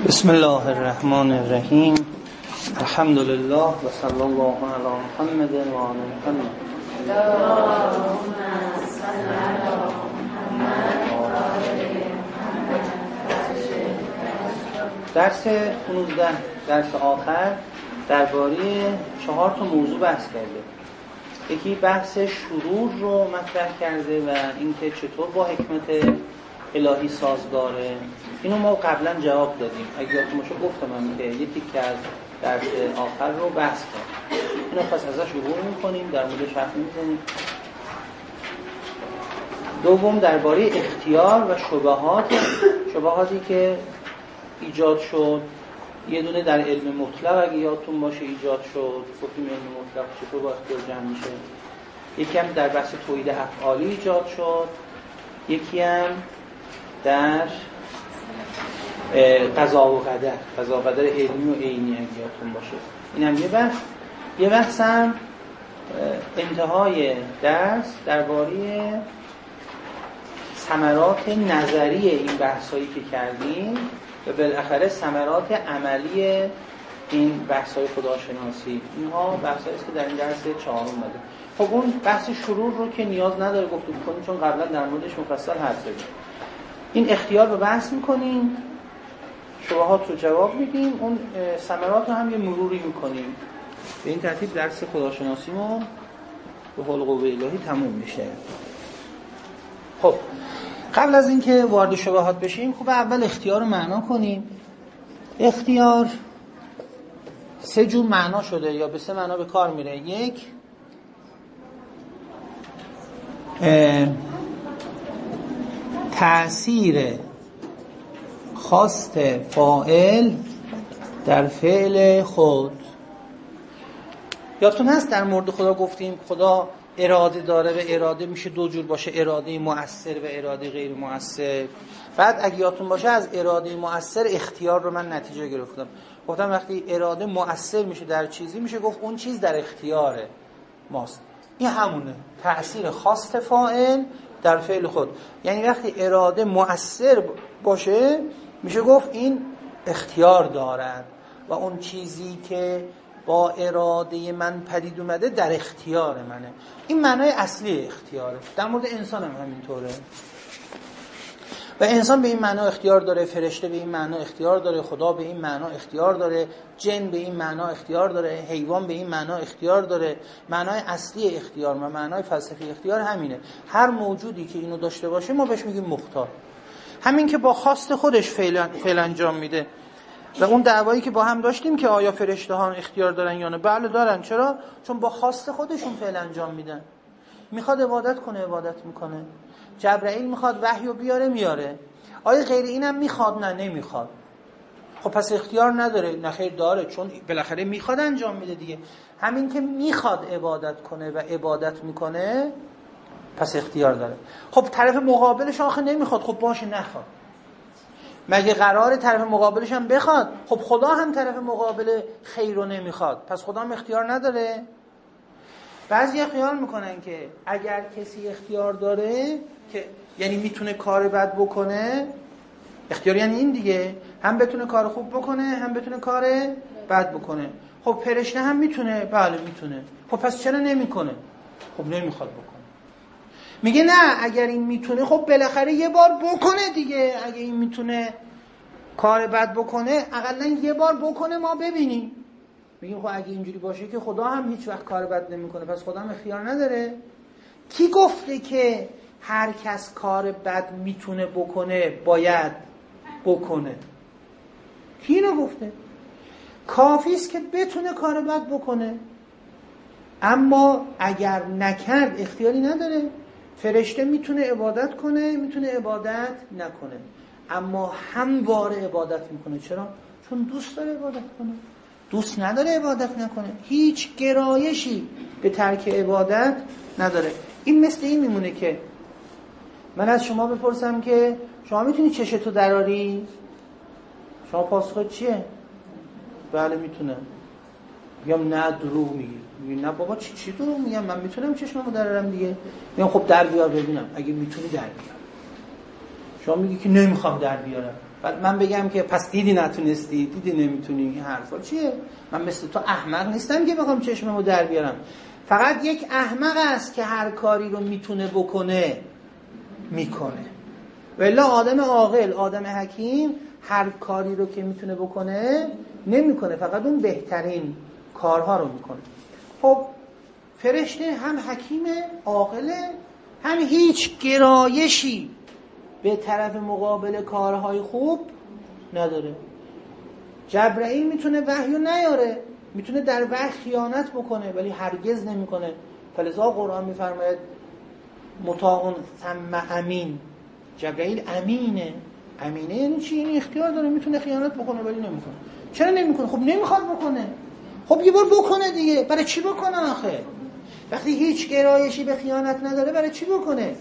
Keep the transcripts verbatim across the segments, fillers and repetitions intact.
بسم الله الرحمن الرحیم. الحمد لله و صلی الله علی محمد و آل محمد. اللهم صل علی محمد و آل محمد. درس پانزده، درس آخر درباره چهار تا موضوع بحث کرده. یکی بحث شرور رو مطرح کرده و اینکه چطور با حکمت الهی سازگاره. اینو ما قبلا جواب دادیم. اگه یادتون باشه گفتم من که یه تیکه از درس آخر رو بحث کردیم. اینو پس ازش عبور می‌کنیم، در موردش حرف می‌زنیم. دوم درباره اختیار و شبهات، شبهاتی که ایجاد شد. یه دونه در علم مطلق اگه یادتون باشه ایجاد شد، گفتیم علم مطلق چطور با اختیار جمع میشه. یکی هم در بحث توحید افعالی ایجاد شد، یکی هم در قضا و قدر، قضا و قدر علمی و عینی اگه یادتون باشه. این هم یه بحث. یه بحث هم انتهای درس درباره ثمرات نظری این بحثایی که کردیم و بالاخره ثمرات عملی این بحث‌های خداشناسی. اینها بحثایی است که در این درس چهارم اومده. خب اون بحث شرور رو که نیاز نداره گفتگو کنیم چون قبلا در موردش مفصل حرف زدیم. این اختیار رو بحث می‌کنیم، شبهات رو جواب میدیم، اون ثمرات رو هم یه مروری می‌کنیم. به این ترتیب درس خداشناسیمون به حول قوه الهی تموم میشه. خب قبل از اینکه وارد شبهات بشیم خب اول اختیار رو معنا کنیم. اختیار سه جور معنا شده یا به سه معنا به کار میره. یک، تأثیر خواست فاعل در فعل خود. یادتون هست در مورد خدا گفتیم خدا اراده داره و اراده میشه دو جور باشه، اراده مؤثر و اراده غیر مؤثر. بعد اگه یادتون باشه از اراده مؤثر اختیار رو من نتیجه گرفتم. گفتم وقتی اراده مؤثر میشه در چیزی میشه گفت اون چیز در اختیار ماست. این همونه، تأثیر خواست فاعل در فعل خود. یعنی وقتی اراده مؤثر باشه میشه گفت این اختیار دارد و اون چیزی که با اراده من پدید اومده در اختیار منه. این معنای اصلی اختیاره. در مورد انسان هم همینطوره و انسان به این معنا اختیار داره، فرشته به این معنا اختیار داره، خدا به این معنا اختیار داره، جن به این معنا اختیار داره، حیوان به این معنا اختیار داره. معنای اصلی اختیار و معنای فلسفی اختیار همینه. هر موجودی که اینو داشته باشه ما بهش میگیم مختار. همین که با خواست خودش فعل فعل انجام میده. و اون دعوایی که با هم داشتیم که آیا فرشته ها اختیار دارن یا نه، بله دارن. چرا؟ چون با خواست خودشون فعل انجام میدن. میخواد عبادت کنه عبادت میکنه. جبرائیل میخواد وحی رو بیاره میاره. آیا غیر اینم میخواد؟ نه نمیخواد. خب پس اختیار نداره؟ نه خیر داره، چون بالاخره میخواد انجام میده دیگه. همین که میخواد عبادت کنه و عبادت میکنه پس اختیار داره. خب طرف مقابلش آخه نمیخواد، خب باشه نخواد. مگه قراره طرف مقابلش هم بخواد؟ خب خدا هم طرف مقابل خیر رو نمیخواد، پس خدا هم اختیار نداره؟ بعضی خیال میکنن که اگر کسی اختیار داره که یعنی میتونه کار بد بکنه. اختیار یعنی این دیگه، هم بتونه کار خوب بکنه هم بتونه کار بد بکنه. خب فرشته هم میتونه؟ بله میتونه. خب پس چرا نمیکنه؟ خب نمیخواد بکنه. میگه نه اگر این میتونه خب بالاخره یه بار بکنه دیگه. اگه این میتونه کار بد بکنه اقلا یه بار بکنه ما ببینیم. میگیم خب اگه اینجوری باشه که خدا هم هیچ وقت کار بد نمیکنه پس خدا هم اختیار نداره؟ کی گفته که هر کس کار بد میتونه بکنه باید بکنه؟ کی اینو گفته؟ کافی است که بتونه کار بد بکنه. اما اگر نکرد اختیاری نداره. فرشته میتونه عبادت کنه میتونه عبادت نکنه، اما همواره عبادت میکنه. چرا؟ چون دوست داره عبادت کنه. دوست نداره عبادت نکنه. هیچ گرایشی به ترک عبادت نداره. این مثل این میمونه که من از شما بپرسم که شما میتونی چشتو دراری؟ شما پاسخت چیه؟ بله میتونم. میگم نه دروغ میگی. میگی نه بابا چی چی دروغ میگم، من میتونم چشممو درارم دیگه. میگم خب در بیار ببینم. اگه میتونی در بیار. شما میگی که نمیخوام در بیارم. بعد من بگم که پس دیدی نتونستی، دیدی نمیتونی، این حرفا چیه؟ من مثل تو احمق نیستم که بخوام چشممو در بیارم. فقط یک احمق است که هر کاری رو میتونه بکنه میکنه. ولی آدم عاقل، آدم حکیم هر کاری رو که میتونه بکنه نمیکنه، فقط اون بهترین کارها رو میکنه. خب فرشته هم حکیمه، عاقله، هم هیچ گرایشی به طرف مقابل کارهای خوب نداره. جبرئیل میتونه وحیو نیاره، میتونه در وحی خیانت بکنه ولی هرگز نمیکنه. فلذا قرآن میفرماید مطاع ثم امین. جبرئیل امینه. امینه یعنی چی؟ این اختیار داره، میتونه خیانت بکنه ولی نمیکنه. چرا نمیکنه؟ خب نمیخواد بکنه. خب یه بار بکنه دیگه. برای چی بکنه آخه؟ وقتی هیچ گرایشی به خیانت نداره برای چی بکنه؟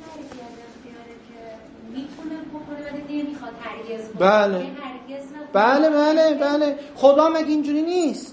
بله بله بله بله. خدا مگه اینجوری نیست؟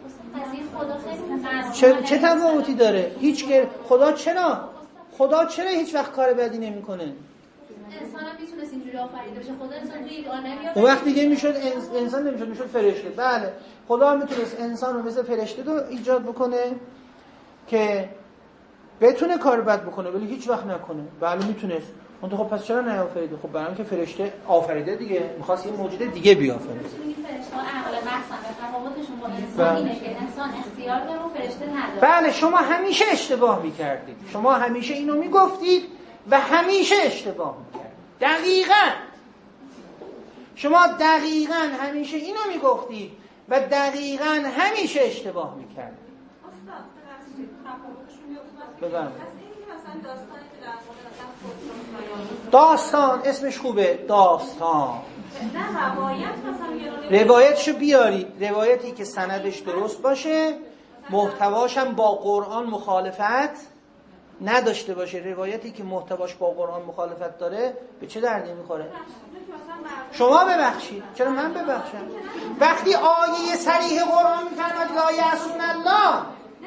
چه, چه تفاوتی داره؟ هیچ گر... خدا چرا؟ خدا چرا هیچ وقت کار بدی نمیکنه؟ انسان هم میتونست اینجوری آفریده بشه. خدا انسان توی یک عالمی اون وقت دیگه میشد انسان نمیشد، میشد فرشته. بله خدا میتونست انسان رو مثل فرشته رو ایجاد بکنه که بتونه کار بد بکنه ولی هیچ وقت نکنه. بله میتونست. اون خب پس چرا نیافریده؟ خب برای اینکه فرشته آفریده دیگه، می‌خواست یه موجود دیگه بیافریده. این فرشته عقل محض تفاوتشون با انسان اینه که انسان اختیار داره و فرشته نداره. بله شما همیشه اشتباه می‌کردید. شما همیشه اینو میگفتید و همیشه اشتباه می‌کردید. دقیقاً شما دقیقاً همیشه اینو میگفتید و دقیقاً همیشه اشتباه می‌کردید. استاد ببخشید تفاوتشون میاد. مثلا داستانی که در مورد داستان اسمش خوبه، داستان. نه روایت مثلا روایتشو بیاری، روایتی که سندش درست باشه، محتواش هم با قرآن مخالفت نداشته باشه. روایتی که محتواش با قرآن مخالفت داره به چه دردی میخوره؟ شما ببخشید. چرا من ببخشم؟ وقتی آیه صریح قرآن میفرماید لا یعصون الله،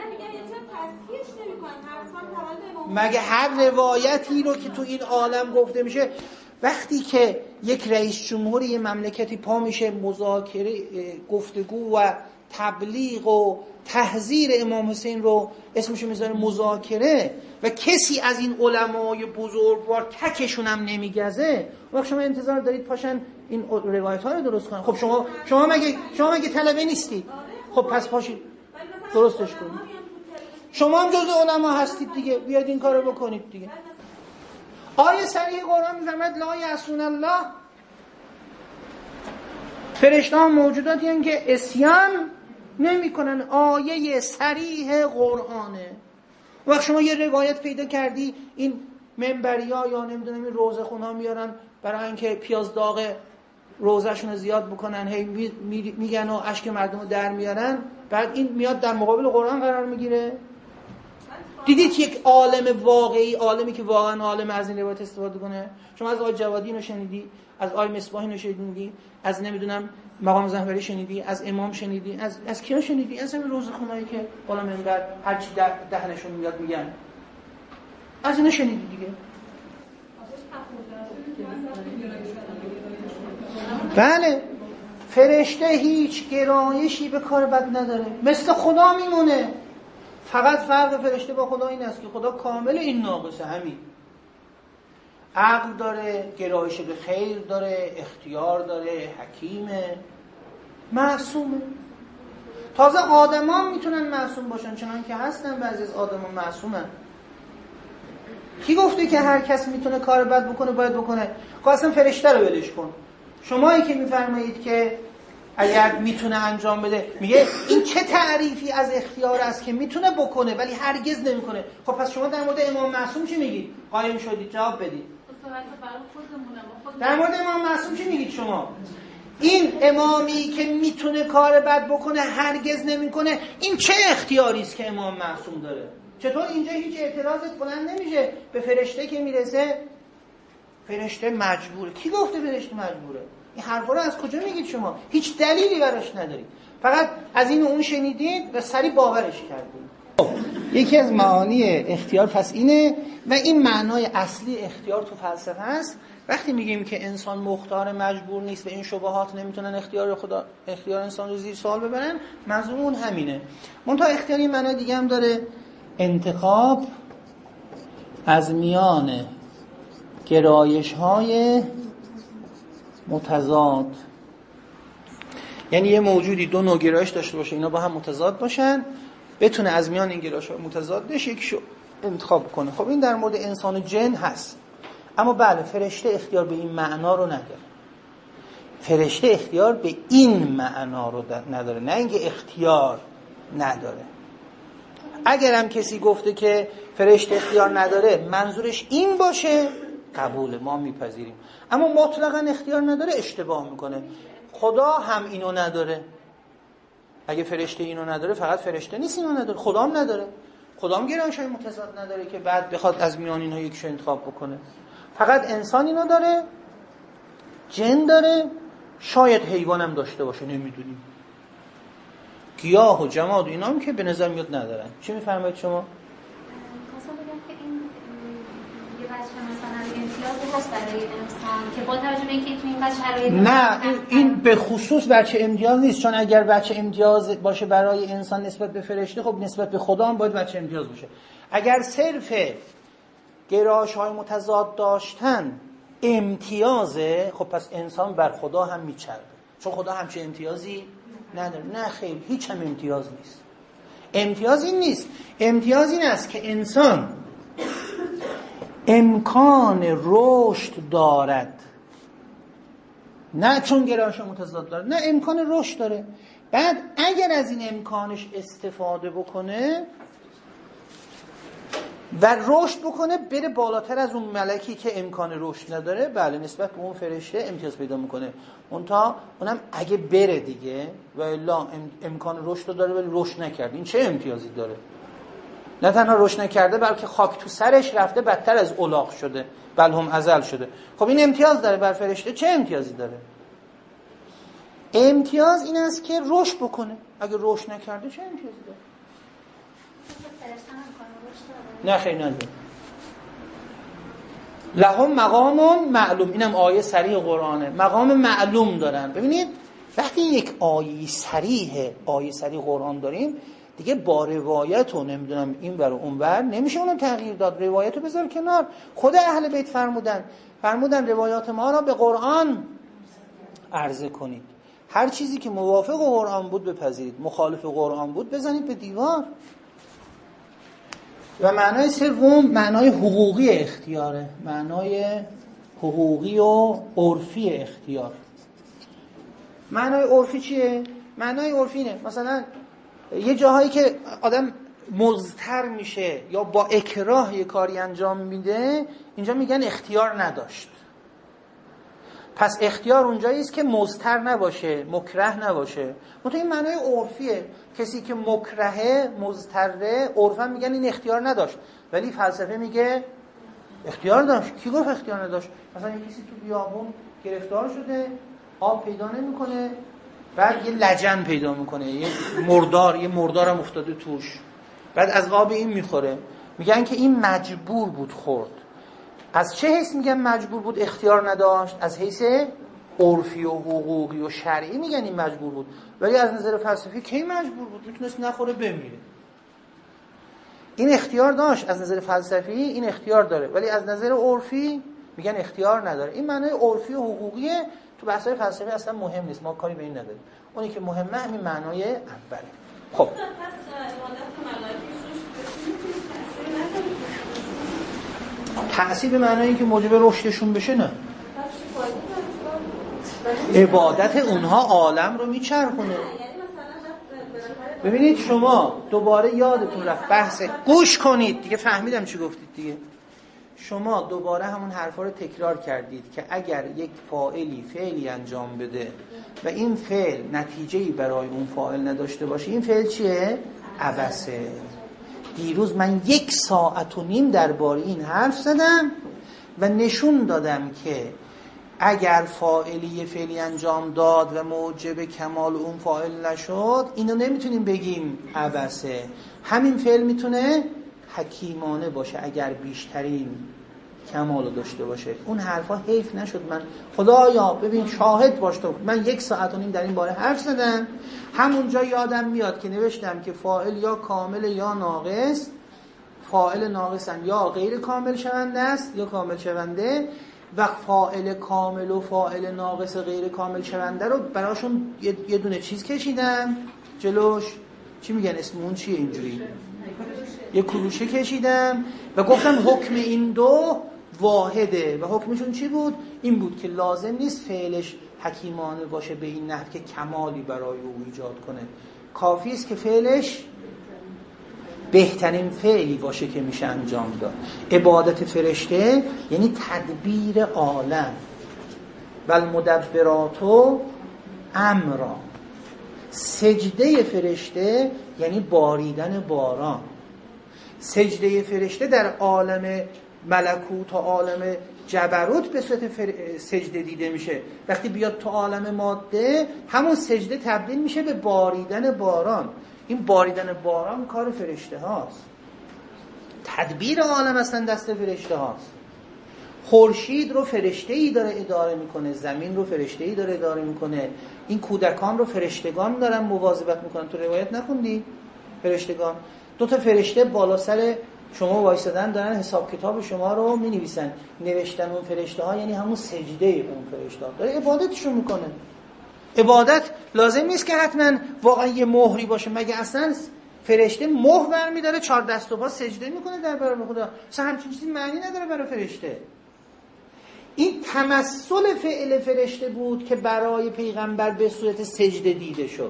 مگه هر روایتی رو که تو این عالم گفته میشه، وقتی که یک رئیس جمهور یه مملکتی پا میشه مذاکره، گفتگو و تبلیغ و تحذیر امام حسین رو اسمشو میذاره مذاکره و کسی از این علمای بزرگوار تکشون هم نمیگزه، وقت شما انتظار دارید پاشن این روایت ها رو درست کنن؟ خب شما شما مگه شما مگه طلبه نیستید؟ خب پس پاشید درستش کنید. شما هم جزء علما هستید دیگه، بیاید این کارو بکنید دیگه. آیه صریح قرآن میفرماید لا یعصون الله، فرشته ها موجوداتی هستند که عصیان نمیکنن. آیه صریح قرآنه. وقت شما یه روایت پیدا کردی این منبریا یا نمیدونم این روزه خونا میارن برای اینکه پیاز داغ روزهشون رو زیاد بکنن، هی میگن و اشک مردم رو در میارن، بعد این میاد در مقابل قرآن قرار میگیره. دیدید یک عالم واقعی، عالمی که واقعا عالم از این روایت استفاده کنه؟ شما از آقای جوادی رو شنیدی، از آقای مصباحی رو شنیدی، از نمیدونم مقام زهبری شنیدی، از امام شنیدی، از از کیا شنیدی؟ از این روزخونایی که بالا منبر هر چی دهنشون میاد میگن، از اینا شنیدی دیگه. بله فرشته هیچ گرایشی به کار بد نداره، مثل خدا میمونه. فقط فرق فرشته با خدا این است که خدا کامل، این ناقصه. همین عقل داره، گرایش به خیر داره، اختیار داره، حکیمه، معصومه. تازه آدمان میتونن معصوم باشن، چنان که هستن بعضی از آدمان معصومن. کی گفته که هر کس میتونه کار بد بکنه باید بکنه؟ خواستم فرشته رو ولش کن. شمایی که میفرمایید که اگر میتونه انجام بده، میگه این چه تعریفی از اختیار است که میتونه بکنه ولی هرگز نمیکنه. خب پس شما در مورد امام معصوم چی میگید؟ قایم شدید جواب بدید. در مورد امام معصوم چی میگید شما؟ این امامی که میتونه کار بد بکنه هرگز نمیکنه، این چه اختیاری است که امام معصوم داره؟ چطور اینجا هیچ اعتراضت بلند نمیشه؟ به فرشته که میرسه فرشته مجبوره. کی گفته فرشته مجبوره؟ این حرفا رو از کجا میگید شما؟ هیچ دلیلی براش ندارید، فقط از این و اون شنیدید و سری باورش کردید. یکی از معانی اختیار پس اینه و این معنای اصلی اختیار تو فلسفه است وقتی میگیم که انسان مختار مجبور نیست و این شبهات نمیتونن اختیار خدا اختیار انسان رو زیر سوال ببرن، منظور اون همینه. منتها اختیاری معنی دیگه هم داره، انتخاب از میان گرایش‌های متضاد. یعنی یه موجودی دو نوع گرایش داشته باشه، اینا با هم متضاد باشن، بتونه از میان این گرایش‌های متضاد بشه یکیشو انتخاب کنه. خب این در مورد انسان و جن هست. اما بله، فرشته اختیار به این معنا رو نداره. فرشته اختیار به این معنا رو نداره، نه اینکه اختیار نداره. اگرم کسی گفته که فرشته اختیار نداره منظورش این باشه، قبوله، ما میپذیریم. اما مطلقاً اختیار نداره، اشتباه میکنه. خدا هم اینو نداره. اگه فرشته اینو نداره فقط فرشته نیست اینو نداره، خدا هم نداره. خدا هم گرایش‌های متضاد نداره که بعد بخواد از میان اینها یکیشو انتخاب بکنه. فقط انسان اینو داره، جن داره، شاید حیوان هم داشته باشه، نمیدونیم. گیاه و جماد و اینا هم که به نظر میاد ندارن. چی میفرمایید شما؟ خواستم بگم که این یه بچه مثلا امتیاز هست برای انسان که با توجه به اینکه تو این بچه شرایط نه، این, این به خصوص بچه امتیاز نیست، چون اگر بچه امتیاز باشه برای انسان نسبت به فرشته، خب نسبت به خدا هم باید بچه امتیاز باشه. اگر صرف گرایش‌های متضاد داشتن امتیازه، خب پس انسان بر خدا هم میچربه، چون خدا همچه امتیازی نداره. نه خیر، هیچ هم امتیاز نیست. امتیاز این نیست، امتیاز این است که انسان امکان رشد دارد، نه چون گرایش متضاد داره، نه امکان رشد داره. بعد اگر از این امکانش استفاده بکنه و رشد بکنه، بره بالاتر از اون ملکی که امکان رشد نداره، بله نسبت به اون فرشته امتیاز پیدا میکنه. اونتا اونم اگه بره دیگه، و الا امکان رشد داره ولی رشد نکرده، این چه امتیازی داره؟ نه تنها رشد نکرده بلکه خاک تو سرش رفته، بدتر از الاغ شده، بل هم ازل شده. خب این امتیاز داره بر فرشته، چه امتیازی داره؟ امتیاز این است که رشد بکنه. اگه رشد نکرده چه امتیازی داره؟ نه خیلی نداره. لهم مقام معلوم، اینم آیه صریح قرآنه، مقام معلوم دارن. ببینید وقتی یک آیه صریح آیه صریح قرآن داریم دیگه با روایت و نمیدونم این ور و اون ور نمیشه اونو تغییر داد. روایت رو بذار کنار. خود اهل بیت فرمودن فرمودن روایات ما را به قرآن عرضه کنید. هر چیزی که موافق قرآن بود بپذیرید، مخالف قرآن بود بزنید به دیوار. و معنای سوم معنای حقوقی اختیاره، معنای حقوقی و عرفی اختیار. معنای عرفی چیه؟ معنای عرفی اینه مثلا یه جاهایی که آدم مضطر میشه یا با اکراه یه کاری انجام میده، اینجا میگن اختیار نداشت. پس اختیار اونجایی است که مضطر نباشه، مکره نباشه. منتها این معنای عرفیه. کسی که مکرهه، مضطره، عرفا میگن این اختیار نداشت، ولی فلسفه میگه اختیار داشت. کی گفت اختیار نداشت؟ مثلا یه کسی تو بیابون گرفتار شده، آب پیدا نمیکنه، بعد یه لجن پیدا میکنه، یه مردار، یه مردار هم افتاده توش، بعد از آب این میخوره. میگن که این مجبور بود خورد. از چه حیث میگن مجبور بود، اختیار نداشت؟ از حیث عرفی و حقوقی و شرعی میگن این مجبور بود. ولی از نظر فلسفی کی مجبور بود؟ میتونست نخوره بمیره. این اختیار داشت. از نظر فلسفی این اختیار داره، ولی از نظر عرفی میگن اختیار نداره. این معنای عرفی و حقوقیه. تو بحث‌های فلسفی اصلا مهم نیست، ما کاری به این نداریم. اونی که مهمه همین معنای اوله. خب تأثیر به معنایی که موجب رشدشون بشه نه. عبادت اونها عالم رو میچرخونه. ببینید شما دوباره یادتون رفت بحث، گوش کنید دیگه، فهمیدم چی گفتید دیگه. شما دوباره همون حرفا رو تکرار کردید که اگر یک فاعلی فعلی انجام بده و این فعل نتیجه‌ای برای اون فاعل نداشته باشه، این فعل چیه؟ عبثه. دیروز من یک ساعت و نیم درباره این حرف زدم و نشون دادم که اگر فاعلی یه فعلی انجام داد و موجب کمال اون فاعل نشد، اینو نمیتونیم بگیم عبثه. همین فعل میتونه حکیمانه باشه اگر بیشترین کمال رو داشته باشه. اون حرفا حیف نشد من خدایا ببین شاهد باش تو، من یک ساعت و نیم در این باره حرف زدم، همونجا یادم میاد که نوشتم که فاعل یا کامل یا ناقص، فاعل ناقص هم یا غیر کامل شونده است یا کامل شونده، و فاعل کامل و فاعل ناقص غیر کامل شونده رو براشون یه دونه چیز کشیدم جلوش، چی میگن اسم اون چیه اینجوری، یه کروشه کشیدم و گفتم حکم این دو واحده. و حکمشون چی بود؟ این بود که لازم نیست فعلش حکیمانه باشه به این نحو که کمالی برای او ایجاد کنه، کافی است که فعلش بهترین فعلی باشه که میشه انجام داد. عبادت فرشته یعنی تدبیر عالم، و المدبرات امرا. سجده فرشته یعنی باریدن باران. سجده فرشته در عالم ملکوت و عالم جبروت به صورت فر... سجده دیده میشه. وقتی بیاد تو عالم ماده همون سجده تبدیل میشه به باریدن باران. این باریدن باران کار فرشته هاست. تدبیر عالم اصلا دست فرشته هاست. خورشید رو فرشته‌ای داره اداره میکنه، زمین رو فرشته‌ای داره اداره میکنه، این کودکان رو فرشتگان دارن مواظبت میکنن. تو روایت نخوندی؟ فرشتگان دو تا فرشته بالا سر شما وایسادن دارن حساب کتاب شما رو مینویسن. نوشتن اون فرشته ها یعنی همون سجده اون فرشته ها داره عبادتشون میکنه. عبادت لازم نیست که حتما واقعا یه مهری باشه، مگه اصلا فرشته مهر برمی‌داره چهار دست و پا سجده میکنه در برابر خدا؟ اصلا همچین چیزی معنی نداره برای فرشته. این تمثل فعل فرشته بود که برای پیغمبر به صورت سجده دیده شد.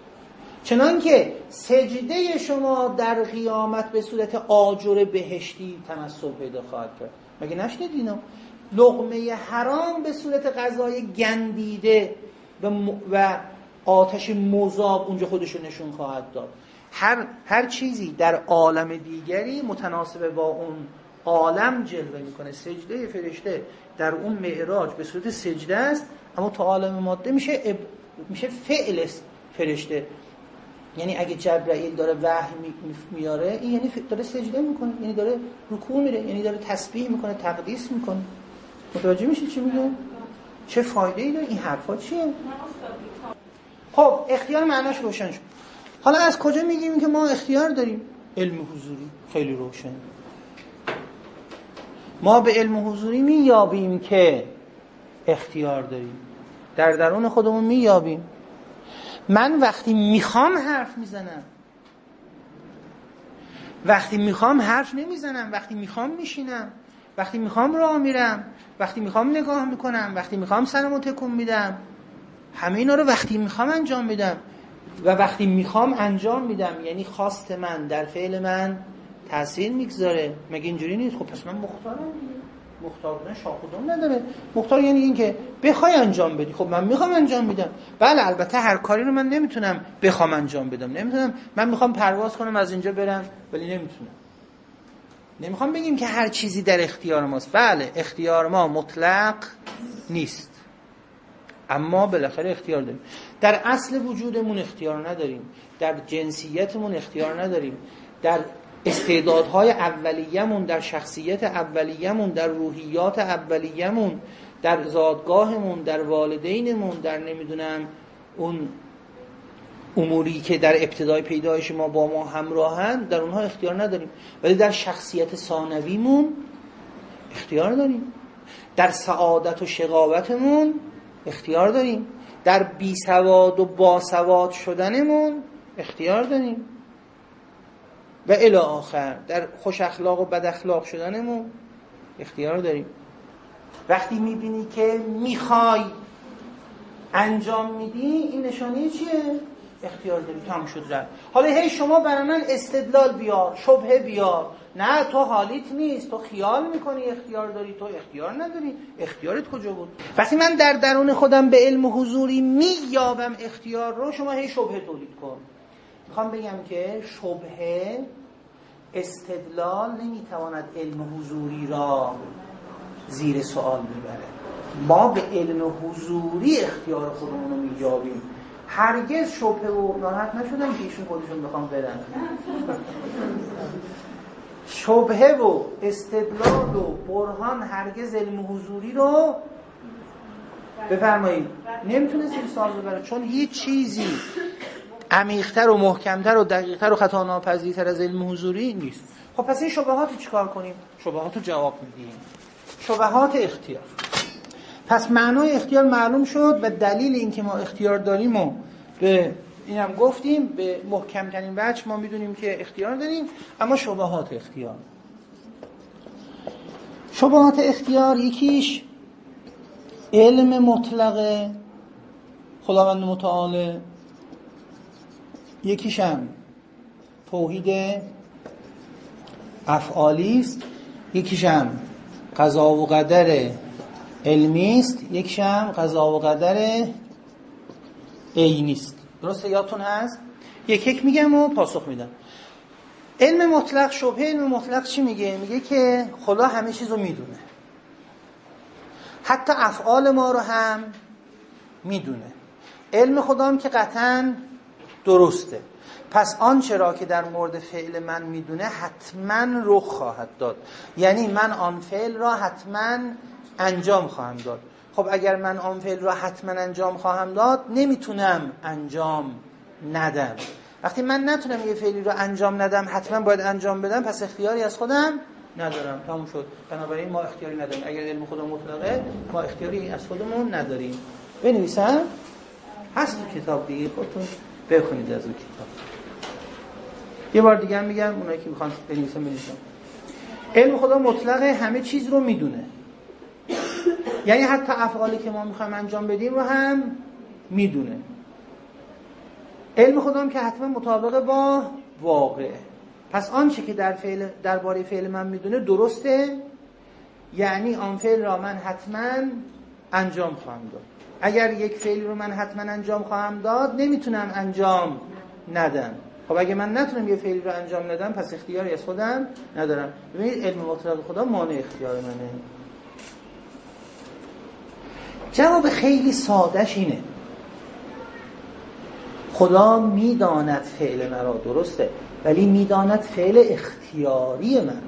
چنانکه سجده شما در قیامت به صورت آجر بهشتی تمثل پیدا خواهد کرد. مگه نشنید اینو؟ لقمه حرام به صورت غذای گندیده و, م... و آتش مذاب اونجا خودشو نشون خواهد داد. هر هر چیزی در عالم دیگری متناسب با اون عالم جلوه میکنه. سجده فرشته در اون معراج به صورت سجده است، اما تو عالم ماده میشه اب... میشه فعل فرشته. یعنی اگه جبرائیل داره وحی میاره، این یعنی داره سجده میکنه، یعنی داره رکوع میره، یعنی داره تسبیح میکنه، تقدیس میکنه. متوجه میشید چی میگه؟ چه فایده ای داره این حرفا؟ چیه؟ خب اختیار معناش روشن شد. حالا از کجا میگیم که ما اختیار داریم؟ علم حضوری خیلی روشن. ما به علم حضوری مییابیم که اختیار داریم، در درون خودمون مییابیم. من وقتی میخوام حرف میزنم، وقتی میخوام حرف نمیزنم، وقتی میخوام میشینم، وقتی میخوام راه میرم، وقتی میخوام نگاه میکنم، وقتی میخوام سرمو تکون میدم، همه اینا رو وقتی میخوام انجام میدم. و وقتی میخوام انجام میدم یعنی خواست من در فعل من تأثیر میگذاره. مگه اینجوری نیست؟ خب پس من مختارم دیگه. مختار بودن شاخ و دم نداره. مختار یعنی این که بخوای انجام بدی. خب من میخوام انجام میدم. بله البته هر کاری رو من نمیتونم بخوام انجام بدم. نمیتونم من میخوام پرواز کنم از اینجا برم ولی نمیتونم. نمیخوام بگیم که هر چیزی در اختیار ماست. بله اختیار ما مطلق نیست، اما بالاخره اختیار داریم. در اصل وجودمون اختیار نداریم، در جنسیتمون اختیار نداریم، در استعدادهای اولیه‌مون، در شخصیت اولیه‌مون، در روحیات اولیه‌مون، در زادگاهمون، در والدینمون، در نمیدونم اون اموری که در ابتدای پیدایش ما با ما همراهند، در اونها اختیار نداریم. ولی در شخصیت ثانویمون اختیار داریم، در سعادت و شقاوتمون اختیار داریم، در بی سواد و با سواد شدنمون اختیار داریم و الی آخر در خوش اخلاق و بد اخلاق شدنمون اختیار داریم. وقتی میبینی که میخوای انجام میدی، این نشانه چیه؟ اختیار داری. تمام شد رفت. حالا هی شما برای من استدلال بیار، شبهه بیار. نه تو حالیت نیست، تو خیال میکنی اختیار داری، تو اختیار نداری. اختیارت کجا بود؟ وقتی من در درون خودم به علم حضوری مییابم اختیار رو، شما هی شبهه تولید کن. میخوام بگم که شبهه استدلال نمیتواند علم حضوری را زیر سوال ببره. ما به علم حضوری اختیار خودمون رو مییابیم. هرگز شبهه و ناراحت نشدم که ایشون خودشون بخوام برن. شبهه و استدلال و برهان هرگز علم حضوری رو بفرمایید نمیتونه زیر سوال ببره، چون هیچ چیزی عمیق‌تر و محکم‌تر و دقیق‌تر و خطا ناپذیرتر از علم حضوری نیست. خب پس این شبهات رو چیکار کنیم؟ شبهات رو جواب میدیم. شبهات اختیار. پس معنای اختیار معلوم شد و دلیل اینکه ما اختیار داریم و به اینم گفتیم، به محکم‌ترین وجه ما میدونیم که اختیار داریم. اما شبهات اختیار، شبهات اختیار یکیش علم مطلق خداوند متعال، یکیش هم توحید افعالی است، یکیش هم قضا و قدر علمی است، یکیش هم قضا و قدر عینی است. درسته؟ یادتون هست؟ یک یک میگم و پاسخ میدم. علم مطلق، شبهه علم مطلق چی میگه؟ میگه که خدا همه چیز رو میدونه، حتی افعال ما رو هم میدونه. علم خدا هم که قطعاً درسته، پس آنچه را که در مورد فعل من میدونه حتما رخ خواهد داد، یعنی من آن فعل را حتما انجام خواهم داد. خب اگر من آن فعل را حتما انجام خواهم داد نمیتونم انجام ندم. وقتی من نتونم یه فعلی را انجام ندم حتما باید انجام بدم، پس اختیاری از خودم ندارم. تموم شد. بنابراین ما اختیاری نداریم. اگر علم خدا مطلقه ما اختیاری از خودمون نداریم. بنویسم هست تو کتاب دیگه، خودتون بخونید از اون کتاب. یه بار دیگه هم میگم اونایی که میخوان بنویسن بنویسن. علم خدا مطلقه، همه چیز رو میدونه، یعنی حتی افعالی که ما میخوایم انجام بدیم رو هم میدونه. علم خدا هم که حتما مطابق با واقع، پس آنچه که در فعل درباره فعل من میدونه درسته، یعنی آن فعل را من حتما انجام خواهم داد. اگر یک فعل رو من حتما انجام خواهم داد نمیتونم انجام ندم. خب اگه من نتونم یه فعلی رو انجام ندم پس اختیاری از خودم ندارم. ببینید علم مطلق خدا مانع اختیار منه. جواب خیلی سادهش اینه: خدا میداند فعل مرا درسته، ولی میداند فعل اختیاری مرا.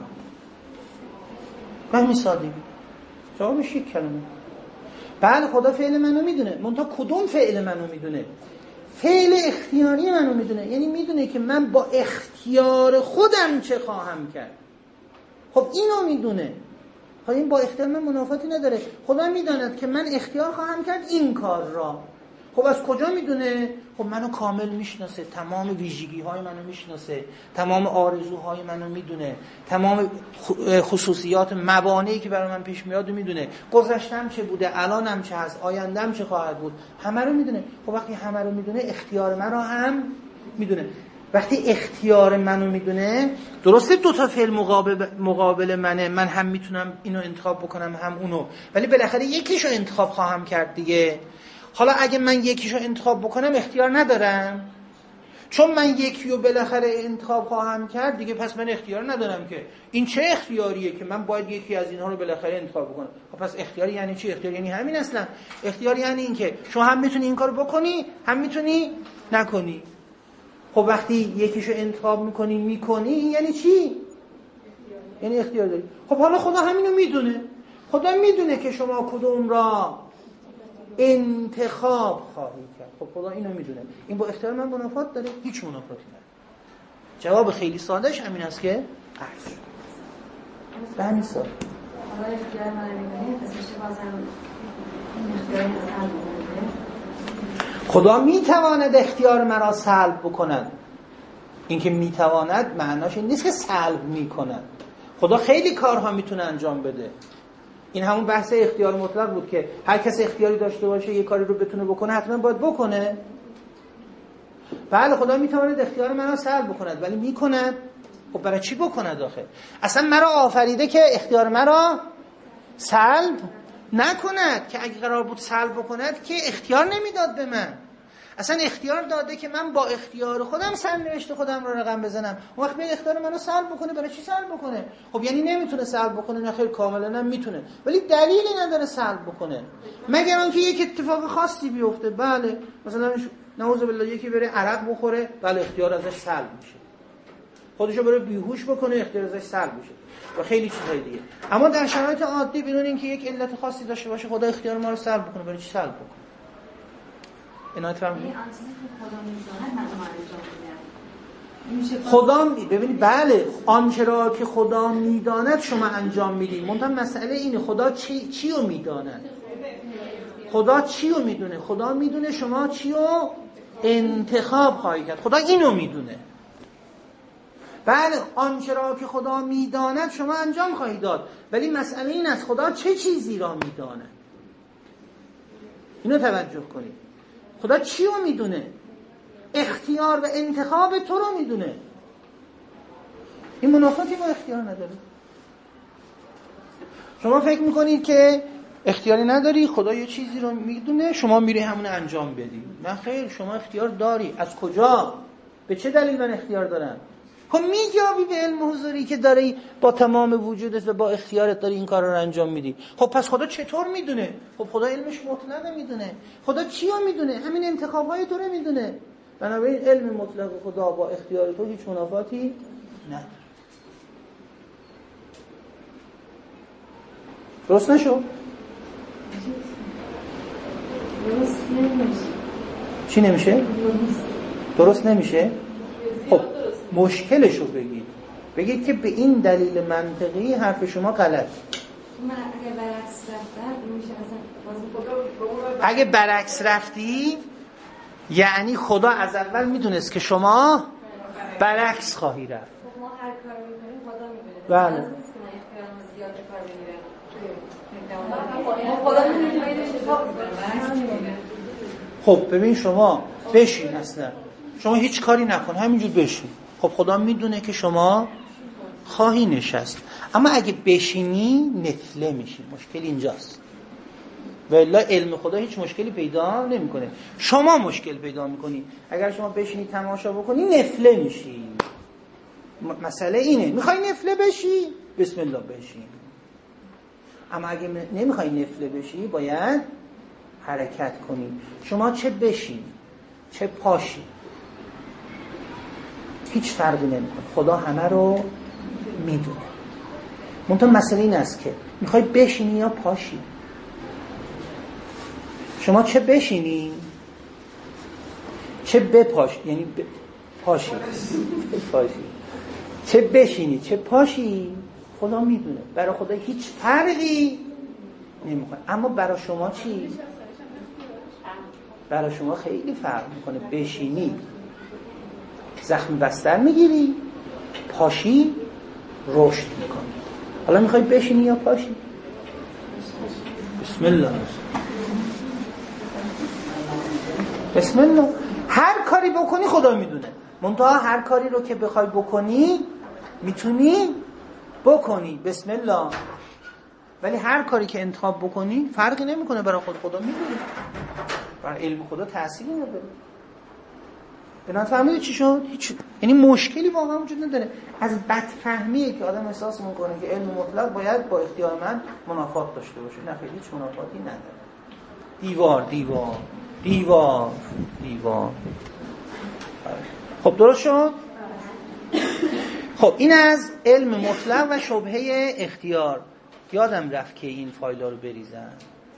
همین سادگی. جوابش یک کلمه. بله خدا فعل منو میدونه، منتها کدوم فعل منو میدونه؟ فعل اختیاری منو میدونه، یعنی میدونه که من با اختیار خودم چه خواهم کرد. خب اینو میدونه. خب این با اختیار من منافاتی نداره. خدا میداند که من اختیار خواهم کرد این کار را. خب از کجا میدونه؟ خب منو کامل میشناسه، تمام ویژگی های منو میشناسه، تمام آرزوهای منو میدونه، تمام خصوصیات موانعی که برای من پیش میاد میدونه، گذشتم چه بوده، الانم چه هست، آیندم چه خواهد بود، همه رو میدونه. خب وقتی همه رو میدونه اختیار من رو هم میدونه. وقتی اختیار منو میدونه، درسته دو تا فعل مقابل مقابل منه، من هم میتونم اینو انتخاب بکنم هم اونو، ولی بالاخره یکیشو انتخاب خواهم کرد دیگه. حالا اگه من یکیشو انتخاب بکنم اختیار ندارم، چون من یکیو بالاخره انتخاب خواهم کرد دیگه، پس من اختیار ندارم که این چه اختیاریه که من باید یکی از اینها رو بالاخره انتخاب بکنم. خب پس اختیار یعنی چی؟ اختیار یعنی همین اصلا. اختیار یعنی این که شما هم میتونی این کارو بکنی هم میتونی نکنی. خب وقتی یکیشو انتخاب میکنی میکنی یعنی چی؟ یعنی اختیار داری. خب حالا خدا همینو میدونه. خدا میدونه که شما کدوم را انتخاب خواهی کرد. خب خدا اینو میدونه. این با اختیار من منافات داره؟ هیچ منافاتی نداره. جواب خیلی سادهش همین است که عرض به همین ساده. خدا اختیار من میدونه، پس میشه بازم این اختیار رو سلب بکنه. خدا میتواند اختیار مرا سلب بکند. این که میتواند معناش این نیست که سلب میکند. خدا خیلی کارها میتونه انجام بده. این همون بحث اختیار مطلق بود که هر کس اختیاری داشته باشه یه کاری رو بتونه بکنه حتما باید بکنه. بله خدا میتواند اختیار مرا سلب بکند، ولی میکند. خب برای چی بکند آخه؟ اصلا مرا آفریده که اختیار مرا سلب نکند، که اگه قرار بود سلب بکند که اختیار نمیداد به من. اصلا اختیار داده که من با اختیار خودم سرنوشت خودم رو رقم بزنم. اون وقت به اختیار منو سلب بکنه، برای چی سلب بکنه؟ خب یعنی نمیتونه سلب بکنه؟ نه خیر، کاملا هم میتونه، ولی دلیلی نداره سلب بکنه مگر آنکه یک اتفاق خاصی بیفته. بله مثلا نعوذ بالله یکی بره عرق بخوره، بله اختیار ازش سلب میشه. خودشو بره بیهوش بکنه، اختیار ازش سلب بشه و خیلی چیزای دیگه. اما در شرایط عادی بدون اینکه یک علت خاصی داشته باشه خدا اختیار ما رو سلب بکنه، برای چی سلب بکنه؟ عنایت فرمایید. خدا می... ببینید بله آنچه را که خدا میداند شما انجام میدید. منتها مسئله اینه خدا چی چی رو میداند؟ خدا چی رو میدونه؟ خدا میدونه شما چی رو انتخاب خواهی کرد. خدا اینو میدونه. بله آنچه را که خدا میداند شما انجام خواهی داد، ولی مسئله این است خدا چه چیزی را میداند. اینو توجه کنید. خدا چی رو میدونه؟ اختیار و انتخاب تو رو میدونه. این منافاتی با اختیار نداره. شما فکر میکنید که اختیاری نداری، خدا یه چیزی رو میدونه، شما میری همون انجام بدی. نه خیر، شما اختیار داری. از کجا؟ به چه دلیل من اختیار دارم؟ خب میجابی به علم حضوری که داری با تمام وجودت و با اختیارت داری این کار رو انجام میدی. خب پس خدا چطور میدونه؟ خب خدا علمش مطلقه میدونه. خدا چی رو میدونه؟ همین انتخابهای تو رو میدونه. بنابراین علم مطلق خدا با اختیار تو هیچ منافاتی نداره. درست نشو؟ درست نمیشه. چی نمیشه؟ درست نمیشه؟ خب مشکلشو بگید. بگید که به این دلیل منطقی حرف شما غلط. من اگه برعکس رفتم میشه اصلا اگه برعکس رفتی یعنی خدا از اول میدونست که شما برعکس خواهی رفت. خب ما هر کار میکنیم خدا میدونه. بله. نیست که من اختیارم زیاد کار بگیرم. خدا میدونه. خب ببین شما بشین اصلا. شما هیچ کاری نکن، همینجور بشین. خب خدا میدونه که شما خواهی نشست. اما اگه بشینی نفله میشی. مشکل اینجاست. والا علم خدا هیچ مشکلی پیدا نمیکنه. شما مشکل پیدا میکنی. اگر شما بشینی تماشا بکنی نفله میشی. م- مسئله اینه. میخوای نفله بشی؟ بسم الله بشین. اما اگه نمیخوای نفله بشی باید حرکت کنی. شما چه بشین چه پاشی هیچ فرقی نمیکنه. خدا همه رو میدونه. منتها مسئله این است که میخوای بشینی یا پاشی. شما چه بشینی چه بپاش، یعنی ب... پاشی پاشی چه بشینی چه پاشی خدا میدونه. برای خدا هیچ فرقی نمیکنه. اما برای شما چی؟ برای شما خیلی فرق میکنه. بشینی زخم بستر میگیری، پاشی رشد میکنی. حالا میخوای بشینی یا پاشی؟ بسم الله بسم الله. هر کاری بکنی خدا میدونه. منتها هر کاری رو که بخوای بکنی میتونی بکنی. بسم الله. ولی هر کاری که انتخاب بکنی فرقی نمیکنه. برای خود خدا میدونه. برای علم خدا تأثیری نداره. بنابراین فهمیدید چی شد؟ هیچ. یعنی مشکلی واقعا وجود نداره. از بدفهمیه که آدم احساس میکنه که علم مطلق باید با اختیار من منافات داشته باشه. نه خیلی هیچ منافاتی نداره. دیوار دیوار دیوار دیوار. خب درست شد؟ خب این از علم مطلق و شبهه اختیار. یادم رفت که این فایل ها رو بریزن.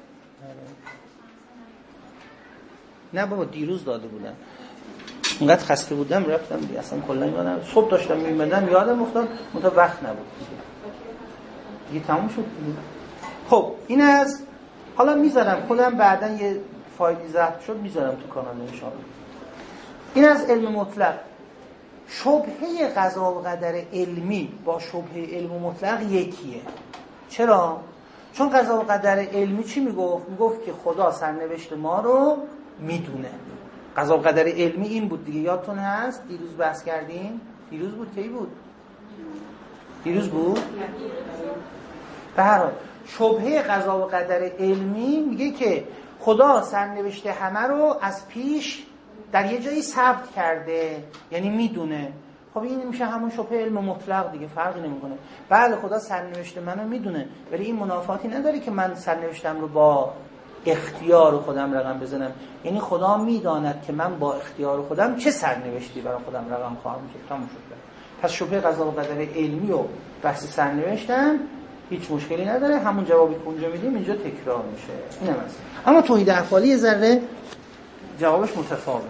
نه بابا دیروز داده بودم. اونقدر خسته بودم رفتم دیگه اصلا کلا یادم صبح داشتم میمدم یادم افتاد منتها وقت نبود دیگه تموم شد دیگه. خب این از حالا میذارم خودم بعداً یه فایلی ضبط شد میذارم تو کانال ان شاء الله. این از علم مطلق. شبهه قضا و قدر علمی با شبهه علم مطلق یکیه. چرا؟ چون قضا و قدر علمی چی میگفت؟ میگفت که خدا سرنوشت ما رو میدونه. قضا و قدر علمی این بود دیگه. یادتون هست دیروز بحث کردیم؟ دیروز بود کی بود؟ دیروز بود؟ به هر حال شبهه قضا و قدر علمی میگه که خدا سرنوشت همه رو از پیش در یه جایی ثبت کرده، یعنی میدونه. خب این میشه همون شبهه علم مطلق دیگه، فرقی نمیکنه. بله خدا سرنوشت منو میدونه، ولی این منافاتی نداره که من سرنوشتم رو با اختیار خودم رقم بزنم. یعنی خدا میداند که من با اختیار خودم چه سرنوشتی برای خودم رقم خواهم زد. تموم شد. پس شبهه قضا و قدر علمی و بحث سرنوشتم هیچ مشکلی نداره، همون جوابی که اونجا میدیم اینجا تکرار میشه. اینم هست. اما توحید افعالی یه ذره جوابش متفاوته.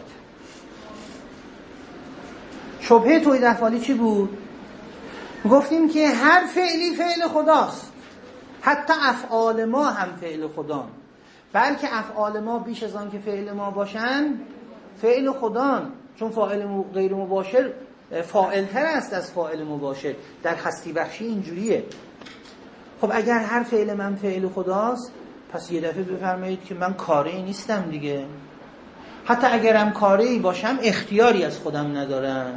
شبهه توحید افعالی چی بود؟ گفتیم که هر فعلی فعل خداست، حتی افعال ما هم فعل خدا، بلکه افعال ما بیش از آن که فعل ما باشن فعل خدان، چون فاعل غیر مباشر فاعل‌تر است از فاعل مباشر. در هستی بخشی اینجوریه. خب اگر هر فعل من فعل خداست، پس یه دفعه بفرمایید که من کاری نیستم دیگه. حتی اگرم کاری باشم اختیاری از خودم ندارم.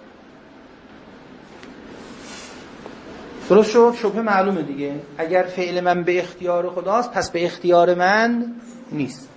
درست شد؟ شبهه معلومه دیگه. اگر فعل من به اختیار خداست، پس به اختیار من نیست.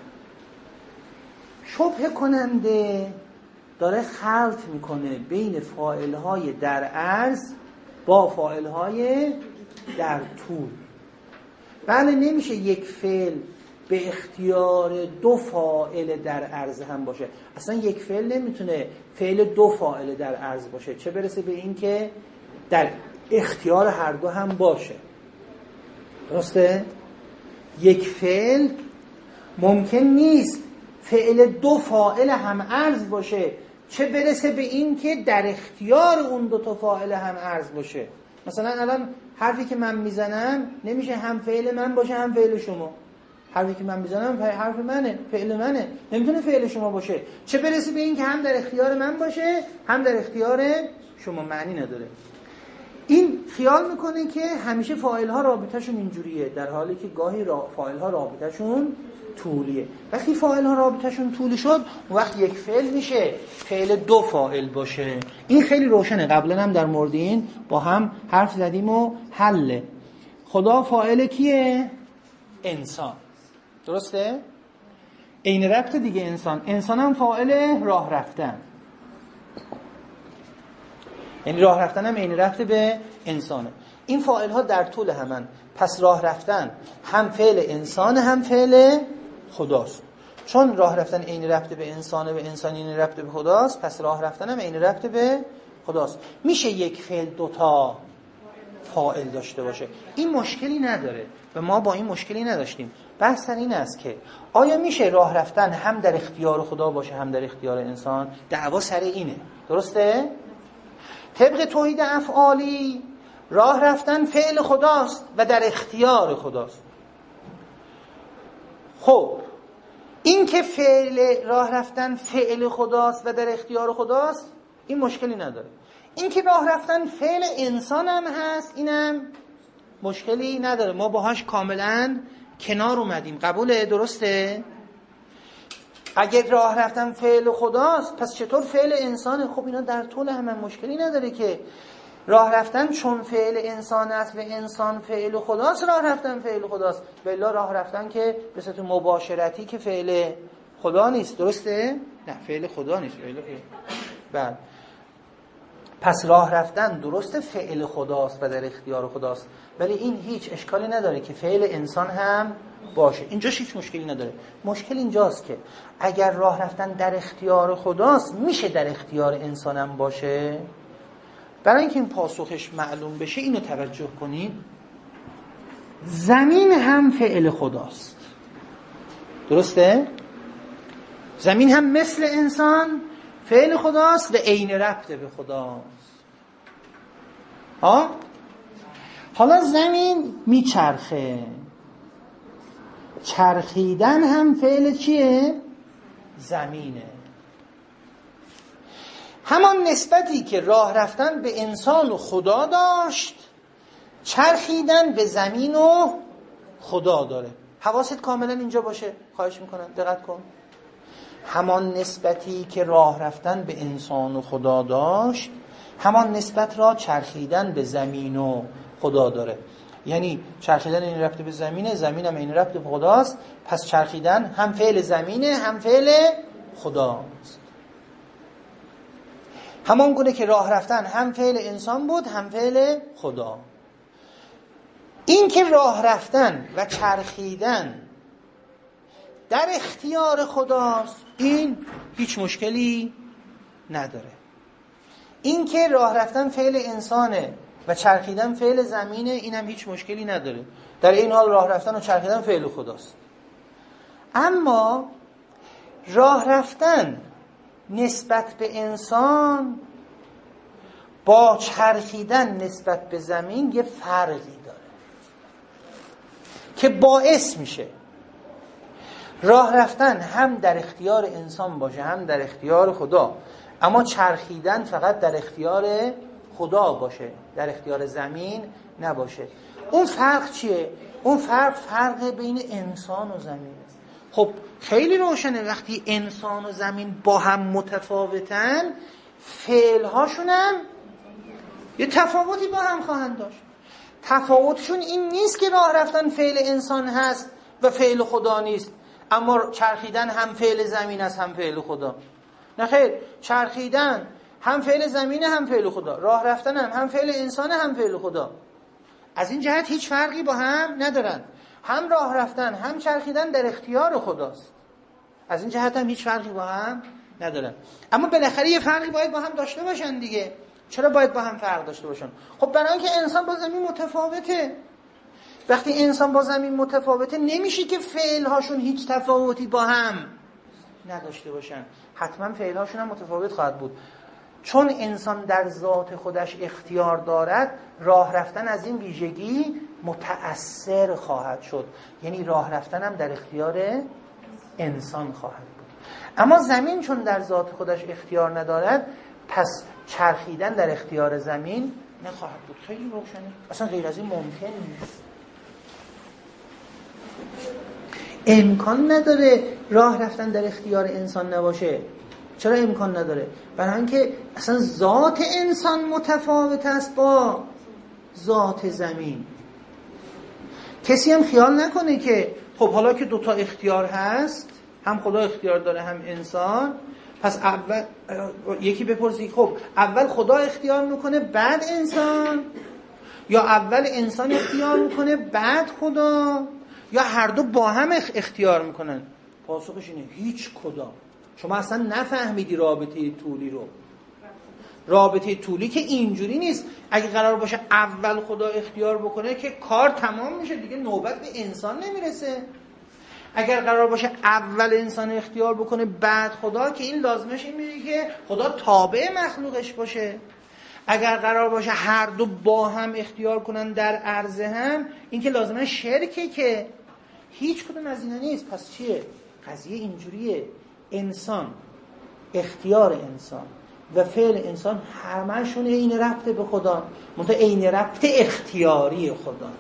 شبهه کننده داره خلط میکنه بین فاعل‌های در عرض با فاعل‌های در طول. بله نمیشه یک فعل به اختیار دو فاعل در عرض هم باشه. اصلا یک فعل نمیتونه فعل دو فاعل در عرض باشه، چه برسه به این که در اختیار هر دو هم باشه. درسته؟ یک فعل ممکن نیست فعل دو فاعل هم عرض باشه، چه برسه به این که در اختیار اون دو تا فاعل هم عرض باشه. مثلا الان حرفی که من میزنم نمیشه هم فعل من باشه هم فعل شما. حرفی که من میزنم حرف منه، فعل منه، نمیتونه فعل شما باشه، چه برسه به این که هم در اختیار من باشه هم در اختیار شما. معنی نداره. این خیال میکنه که همیشه فاعل‌ها رابطه‌شون اینجوریه، در حالی که گاهی را... فاعل‌ها رابطه‌شون طولیه. وقتی فاعل‌ها رابطه‌شون طولی شد، وقت یک فعل میشه فعل دو فاعل باشه. این خیلی روشنه. قبلا هم در مورد این با هم حرف زدیم و حله. خدا فاعل کیه؟ انسان. درسته؟ عین ربط دیگه انسان. انسان هم فاعل راه رفتن. یعنی راه رفتن هم عین ربط به انسانه. این فاعل ها در طول همن. پس راه رفتن هم فعل انسان هم فعل خداست. چون راه رفتن عین ربط به انسانه و انسان عین ربط به خداست، پس راه رفتن هم عین ربط به خداست. میشه یک فعل دوتا فاعل داشته باشه. این مشکلی نداره و ما با این مشکلی نداشتیم. بحث این است که آیا میشه راه رفتن هم در اختیار خدا باشه هم در اختیار انسان؟ دعوا سر اینه. درسته؟ طبق توحید افعالی راه رفتن فعل خداست و در اختیار خداست. خب این که فعل راه رفتن فعل خداست و در اختیار خداست، این مشکلی نداره. این که راه رفتن فعل انسان هم هست، اینم مشکلی نداره. ما باهاش کاملا کنار اومدیم. قبوله؟ درسته؟ اگر راه رفتن فعل خداست، پس چطور فعل انسانه؟ خب اینا در طول هم مشکلی نداره که راه رفتن چون فعل انسان است و انسان فعل خداست، راه رفتن فعل خداست. بلا راه رفتن که به صورت مباشرتی که فعل خدا نیست. درسته؟ نه فعل خدا نیست. فعل بله. پس راه رفتن درسته فعل خداست و در اختیار خداست، ولی این هیچ اشکالی نداره که فعل انسان هم باشه. اینجاش هیچ مشکلی نداره. مشکل اینجاست که اگر راه رفتن در اختیار خداست، میشه در اختیار انسان هم باشه؟ برای اینکه این پاسخش معلوم بشه اینو توجه کنید. زمین هم فعل خداست. درسته؟ زمین هم مثل انسان فعل خداست و عین ربط به خداست. ها؟ حالا زمین میچرخه. چرخیدن هم فعل چیه؟ زمینه. همان نسبتی که راه رفتن به انسان و خدا داشت، چرخیدن به زمین و خدا داره. حواست کاملا اینجا باشه. خواهش میکنم دقت کن. همان نسبتی که راه رفتن به انسان و خدا داشت، همان نسبت را چرخیدن به زمین و خدا داره. یعنی چرخیدن این ربط به زمینه، زمین هم این ربط به خداست، پس چرخیدن هم فعل زمینه هم فعل خداست. همان گونه که راه رفتن هم فعل انسان بود هم فعل خدا. این که راه رفتن و چرخیدن در اختیار خداست، این هیچ مشکلی نداره. این که راه رفتن فعل انسانه و چرخیدن فعل زمینه، این هم هیچ مشکلی نداره. در این حال راه رفتن و چرخیدن فعل خداست. اما راه رفتن نسبت به انسان با چرخیدن نسبت به زمین یه فرقی داره که باعث میشه راه رفتن هم در اختیار انسان باشه هم در اختیار خدا، اما چرخیدن فقط در اختیار خدا باشه، در اختیار زمین نباشه. اون فرق چیه؟ اون فرق فرق بین انسان و زمین است. خب خیلی روشنه وقتی انسان و زمین با هم متفاوتن، فعل‌هاشون هم یه تفاوتی با هم خواهند داشت. تفاوتشون این نیست که راه رفتن فعل انسان هست و فعل خدا نیست، اما چرخیدن هم فعل زمین است هم فعل خدا. نه خیر، چرخیدن هم فعل زمینه هم فعل خدا، راه رفتن هم هم فعل انسانه هم فعل خدا. از این جهت هیچ فرقی با هم ندارن. هم راه رفتن هم چرخیدن در اختیار خداست. از این جهت هم هیچ فرقی با هم ندارن. اما بالاخره یه فرقی باید با هم داشته باشن دیگه. چرا باید با هم فرق داشته باشن؟ خب برای اینکه انسان با زمین متفاوته. وقتی انسان با زمین متفاوته نمیشه که فعل‌هاشون هیچ تفاوتی با هم نداشته باشن. حتما فعل‌هاشون هم متفاوت خواهد بود. چون انسان در ذات خودش اختیار دارد، راه رفتن از این ویژگی متأثر خواهد شد. یعنی راه رفتن هم در اختیار انسان خواهد بود. اما زمین چون در ذات خودش اختیار ندارد، پس چرخیدن در اختیار زمین نخواهد بود. خیلی روشنه. اصلا غیر از این ممکن نیست. امکان نداره راه رفتن در اختیار انسان نباشه. چرا امکان نداره؟ برای اینکه اصلا ذات انسان متفاوت است با ذات زمین. کسی هم خیال نکنه که خب حالا که دوتا اختیار هست، هم خدا اختیار داره هم انسان، پس اول یکی بپرسی خب اول خدا اختیار میکنه بعد انسان، یا اول انسان اختیار میکنه بعد خدا، یا هر دو با هم اختیار میکنن؟ پاسخش اینه هیچ کدام. شما اصلا نفهمیدی رابطه طولی رو. رابطه طولی که اینجوری نیست. اگه قرار باشه اول خدا اختیار بکنه که کار تمام میشه دیگه، نوبت به انسان نمیرسه. اگر قرار باشه اول انسان اختیار بکنه بعد خدا، که این لازمش این میشه که خدا تابع مخلوقش باشه. اگر قرار باشه هر دو با هم اختیار کنن در عرض هم، این که لازمه شرکه، که هیچ کدوم از اینا نیست. پس چیه؟ قضیه اینجوریه. انسان، اختیار انسان و فعل انسان همشون عین ربط به خدا، منتها عین ربط اختیاری خدا.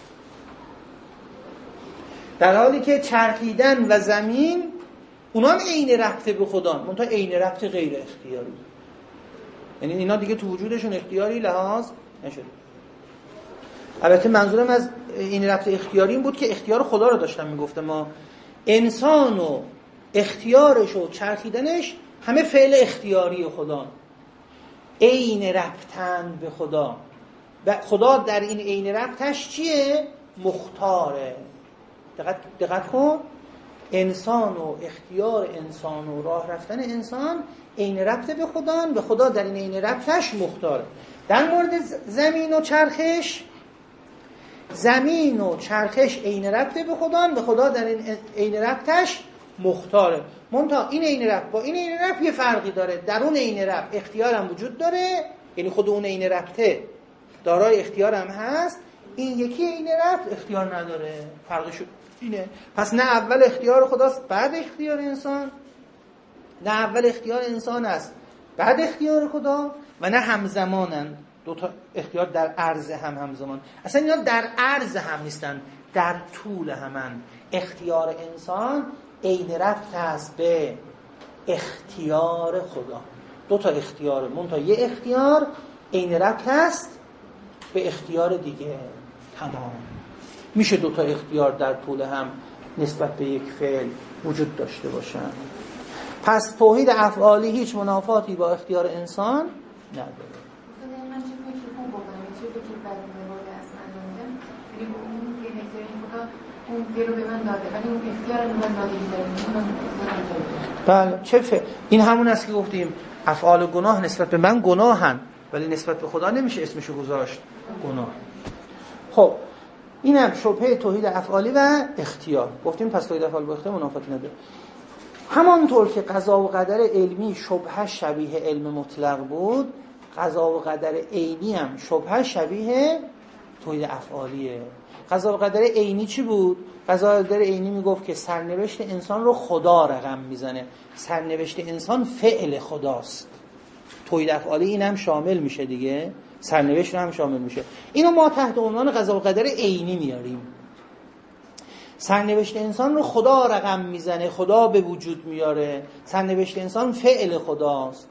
در حالی که چرخیدن و زمین اونا هم عین ربط به خدا، منتها عین ربط غیر اختیاری. یعنی اینا دیگه تو وجودشون اختیاری لحاظ نشده. البته منظورم از این ربط اختیاری این بود که اختیار خدا رو داشتم میگفتم. ما انسان و اختیارش و چرخیدنش همه فعل اختیاری خدا، عین ربطن به خدا. و خدا در این عین ربطش چیه؟ مختاره. دقت دقت کن، انسان و اختیار انسان و راه رفتن انسان عین ربط به خدا، به خدا در این عین ربطش مختاره. در مورد زمین و چرخش، زمین و چرخش عین ربط به خدا، به خدا در این عین ربطش مختاره. منتها این عین ربط با این عین ربط یه فرقی داره. در اون عین ربط اختیار هم وجود داره، یعنی خود اون عین ربطه دارای اختیار هم هست. این یکی عین ربط اختیار نداره. فرقش اینه. پس نه اول اختیار خداست بعد اختیار انسان، نه اول اختیار انسان است بعد اختیار خدا، و نه همزمانن. دو تا اختیار در عرض هم همزمان. اصلا اینا در عرض هم نیستن، در طول همن. اختیار انسان عین ربط است به اختیار خدا. دو تا اختیار، منتها یه اختیار عین ربط است به اختیار دیگه. تمام. میشه دو تا اختیار در طول هم نسبت به یک فعل وجود داشته باشن. پس توحید افعالی هیچ منافاتی با اختیار انسان نداره. من چه کنم که خوب بکنم چه که بعد موارد اصلا نمیدم. یعنی اون که اختیار خدا اون فعل رو به من داده ولی اون اختیار رو به من داده. بله چه فعل؟ این همون است که گفتیم افعال گناه نسبت به من گناهن ولی نسبت به خدا نمیشه اسمشو گذاشت گناه. خب اینم شبهه توحید افعالی و اختیار. گفتیم پس توحید افعال با اختیار منافاتی نداره. همانطور که قضا و قدر علمی شبهه شبیه علم مطلق بود، قضا و قدر عینی هم شبهه شبیه توحید افعالیه. قضا و قدر عینی چی بود؟ قضا و قدر عینی میگفت که سرنوشت انسان رو خدا رقم میزنه. سرنوشت انسان فعل خداست. توحید افعالی این هم شامل میشه دیگه، سرنوشت رو هم شامل میشه. اینو ما تحت عنوان قضا و قدر عینی میاریم. سرنوشت انسان رو خدا رقم میزنه، خدا به وجود میاره. سرنوشت انسان فعل خداست.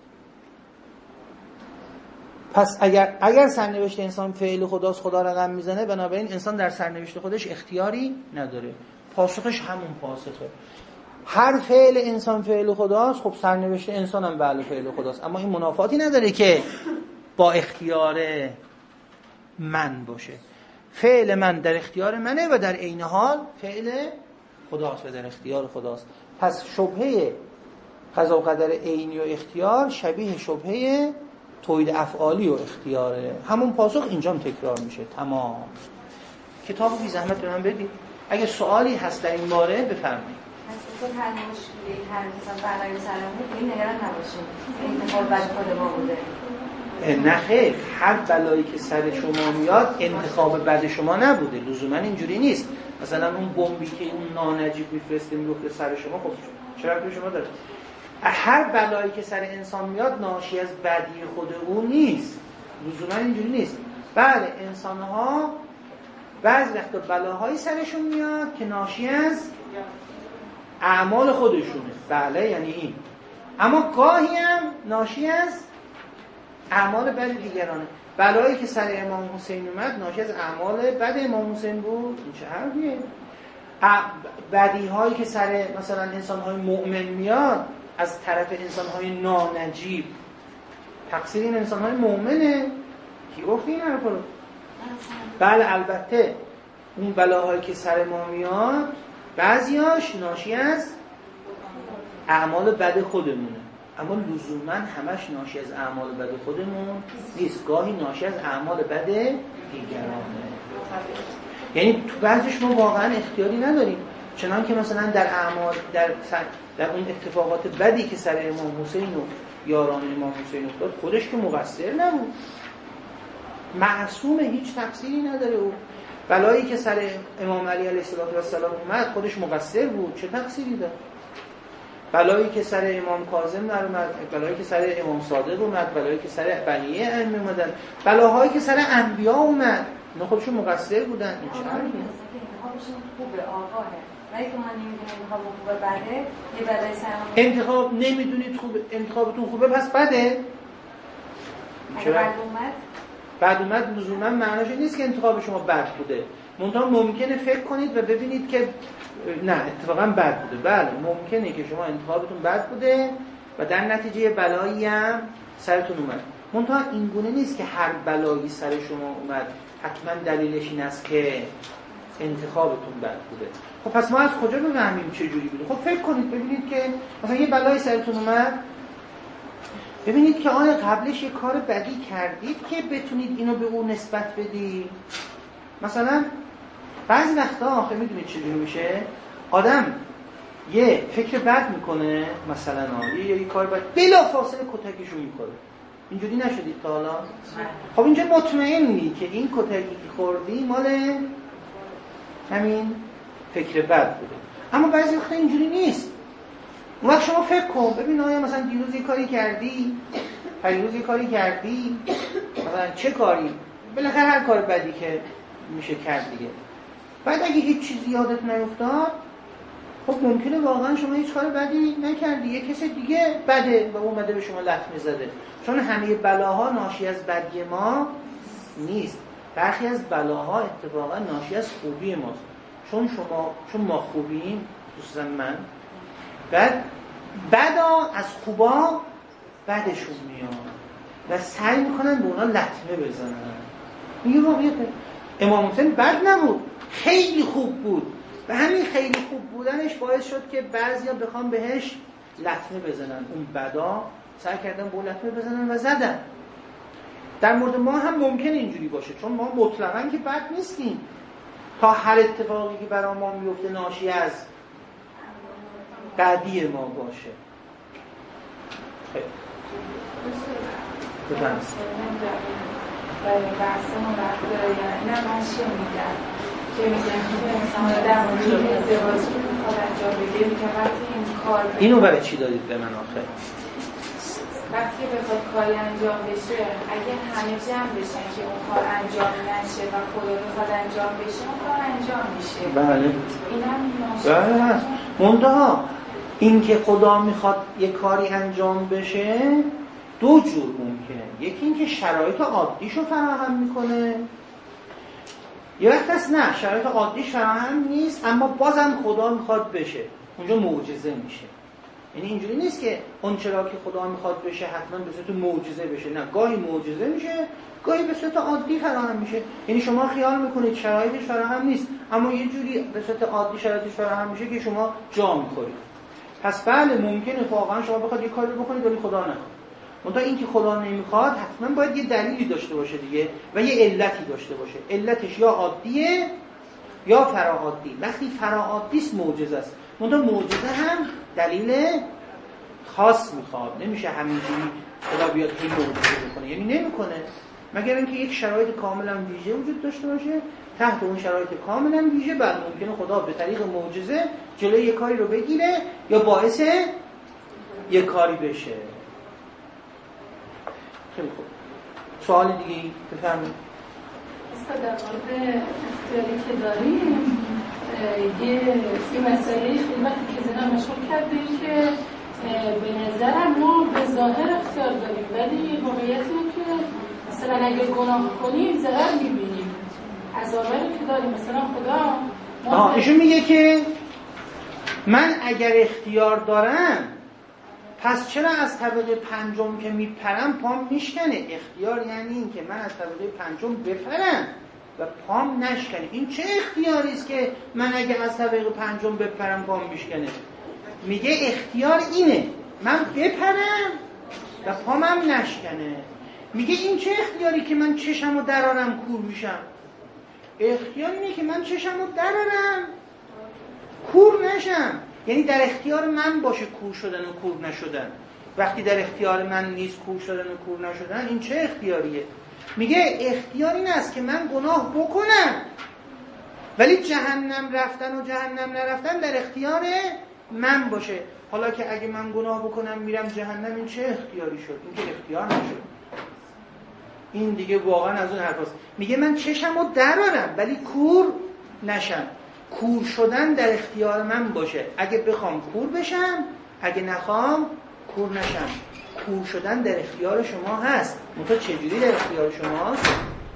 پس اگر اگر سرنوشت انسان فعل خداست، خدا رقم میزنه، بنابراین انسان در سرنوشت خودش اختیاری نداره. پاسخش همون پاسخه. هر فعل انسان فعل خداست، خب سرنوشت انسان هم بله فعل خداست. اما این منافاتی نداره که با اختیار من باشه. فعل من در اختیار منه و در عین حال فعل خداست و در اختیار خداست. پس شبهه قضا و قدر عینی و اختیار شبیه شبهه توحید افعالی و اختیاره. همون پاسخ اینجا هم تکرار میشه. تمام. کتابو بی زحمت به من بدید. اگه سوالی هست در این باره بفرمایید. از هر مشکلی هر مثلا برای سرمون این نگران نباشیم. انتخاب بر خود ما بوده. نه خیر، هر بلایی که سر شما میاد انتخاب بد شما نبوده. لزوما اینجوری نیست. مثلا اون بمبی که اون نانجیب میفرسته میفته سر شما، خب چرا به شما داره؟ هر بلایی که سر انسان میاد ناشی از بدی خود او نیست. لزوما اینجوری نیست. بله انسان‌ها بعضی وقتا بلاهایی سرشون میاد که ناشی از اعمال خودشونه. بله یعنی این. اما گاهی هم ناشی از اعمال بد دیگرانه. بلایی که سر امام حسین اومد ناشی از اعمال بد امام حسین بود. این چه حرفیه؟ بدی هایی که سر مثلا انسان های مؤمن میاد از طرف انسان های نانجیب، تقصیر این انسان های مؤمنه. کی گفت این حرف رو؟ بله البته اون بلاهایی که سر ما میاد بعضیاش ناشی از اعمال بد خودمونه، اما لزوما همش ناشی از اعمال بد خودمون نیست. گاهی ناشی از اعمال بد دیگرانه. یعنی تو بعضیش ما واقعا اختیاری نداریم. چنان که مثلا در اعمال در در اون اتفاقات بدی که سر امام حسین و یاران امام حسین افتاد خودش که مقصر نبود. معصوم، هیچ تقصیری نداره. او بلایی که سر امام علی علیه السلام اومد خودش مقصر بود، چه تقصیری داره؟ بلایی که سر امام کاظم اومد، بلایی که سر امام صادق اومد، بلایی که سر بقیه ائمه اومدن، بلاهایی که سر انبیا اومد، اینا خودشون مقصر بودن. این چه حرفیه؟ انتخابشون خوبه، آگاهه. ولی که ما نمیدونیم انتخاب خوبه بده، یه بلای سر ما. انتخاب نمیدونید خوبه، انتخابتون خوبه پس بده؟ اگه بعد اومد بعد اومد لزوما معناش نیست که انتخاب شما بد بوده. منتها ممکنه فکر کنید و ببینید که نه اتفاقا بد بوده. بله ممکنه که شما انتخابتون بد بوده و در نتیجه بلایی هم سرتون اومد. منتها این گونه نیست که هر بلایی سر شما اومد حتما دلیلش این است که انتخابتون بد بوده. خب پس ما از کجا بفهمیم چه جوری بوده؟ خب فکر کنید ببینید که مثلا یه بلایی سرتون اومد، ببینید که آیا قبلش یه کار بدی کردید که بتونید اینو به اون نسبت بدید. مثلا بعضی وقتا آخه میدونید چه جوری میشه؟ آدم یه فکر بد میکنه، مثلا یه یه کار بد بلا فاصله کتکشو میکنه. اینجوری نشدید تا حالا؟ خب اینجا مطمئنی که این کتکی که خوردی مال همین فکر بد بوده. اما بعضی وقتا اینجوری نیست. اون وقت شما فکر کن ببین آیا مثلا دیروز یه کاری کردی، پریروز یه کاری کردی، مثلا چه کاری؟ بالاخره هر کار بدی که میشه کرد دیگه. بعد اگه هیچ چیزی یادت نیفتاد، خب ممکنه واقعا شما هیچ کار بدی نکردی، یه کسی دیگه بده و اومده به شما لطمه زده. چون همه بلاها ناشی از بدی ما نیست. برخی از بلاها اتفاقا ناشی از خوبی ماست. چون شما چون ما خوبیم، خصوصا من، بعد بدا از خوبا بدشون میاد و سعی میکنن به اونا لطمه بزنن. این واقعیته. امام حسین بد نبود، خیلی خوب بود، و همین خیلی خوب بودنش باعث شد که بعضیا بخوام بهش لطمه بزنن. اون بدا سعی کردن با لطمه بزنن و زدن. در مورد ما هم ممکنه اینجوری باشه، چون ما مطلقاً که بد نیستیم تا هر اتفاقی که برای ما میفته ناشی از قدیر ما باشه. خیلی بفرمایید. برای بحث مبرد یعنی نه من چی میگم که میگم که انسان در مورد ازدواجی میخواد انجام بگیره که وقتی این کار اینو برای چی دادید به من آخه؟ وقتی بخواد کاری انجام بشه اگه همه جمع بشن که اون کار انجام نشه و خدا بخواد انجام بشه اون کار انجام میشه. بله اینم بله هست. منتها این که خدا میخواد یه کاری انجام بشه دو جور ممکنه. یکی این که شرایط عادیشو فراهم میکنه، یه وقت هست نه شرایط عادیش فراهم نیست اما بازم خدا میخواد بشه، اونجا معجزه میشه. یعنی اینجوری نیست که اون چرا که خدا میخواد بشه حتما به صورت معجزه بشه، نه گاهی معجزه میشه گاهی به صورت عادی فراهم میشه. یعنی شما خیال میکنید شرایطش فراهم نیست اما یه جوری به صورت عادی شرایطش فراهم میشه که شما جا میخورید. پس بله ممکنه واقعا شما بخواد یه کاری بکنید ولی خدا نخواد. منتها این که خدا نمیخواد حتما باید یه دلیلی داشته باشه دیگه و یه علتی داشته باشه. علتش یا عادیه یا فراعادی. وقتی فراعادی است معجزه است. منتها معجزه هم دلیل خاص میخواد. نمیشه همینجوری خدا بیاد که معجزه بکنه، یعنی نمیکنه مگر اینکه یک شرایط کاملا ویژه وجود داشته باشه. تحت اون شرایط کاملا ویژه بعد ممکنه خدا به طریق معجزه جلوی یک کاری رو بگیره یا باعث یک کاری بشه. خیلی خوب. سوال دیگه بفرمایید. در مورد اختیاری که داریم یه مسئله خیلی وقتی که زنم مشغول کردیم که به نظرم ما به ظاهر اختیار داریم ولی واقعیت اینه که مثلا اگه گناه کنیم ضرر میبینیم از آوری که داریم. مثلا خدا آه ایشون میگه که من اگر اختیار دارم پس چرا از طبقه پنجم که میپرم پام میشکنه؟ اختیار یعنی این که من از طبقه پنجم بپرم و پام نشکنه. این چه اختیاری است که من اگه از طبقه پنجم بپرم پام میشکنه؟ میگه اختیار اینه من بپرم و پامم نشکنه. میگه این چه اختیاری که من چشمو درارم کور میشم؟ اختیار اینه که من چشمو درارم کور نشم. یعنی در اختیار من باشه کور شدن و کور نشدن. وقتی در اختیار من نیست کور شدن و کور نشدن این چه اختیاریه؟ میگه اختیار این است که من گناه بکنم ولی جهنم رفتن و جهنم نرفتن در اختیار من باشه. حالا که اگه من گناه بکنم میرم جهنم این چه اختیاری شد؟ این که اختیار نشد. این دیگه واقعا از اون حرفاست. میگه من چشمو درارم ولی کور نشم. کور شدن در اختیار من باشه. اگه بخوام کور بشم اگه نخوام کور نشم. کور شدن در اختیار شما هست. منتها چجوری در اختیار شماست؟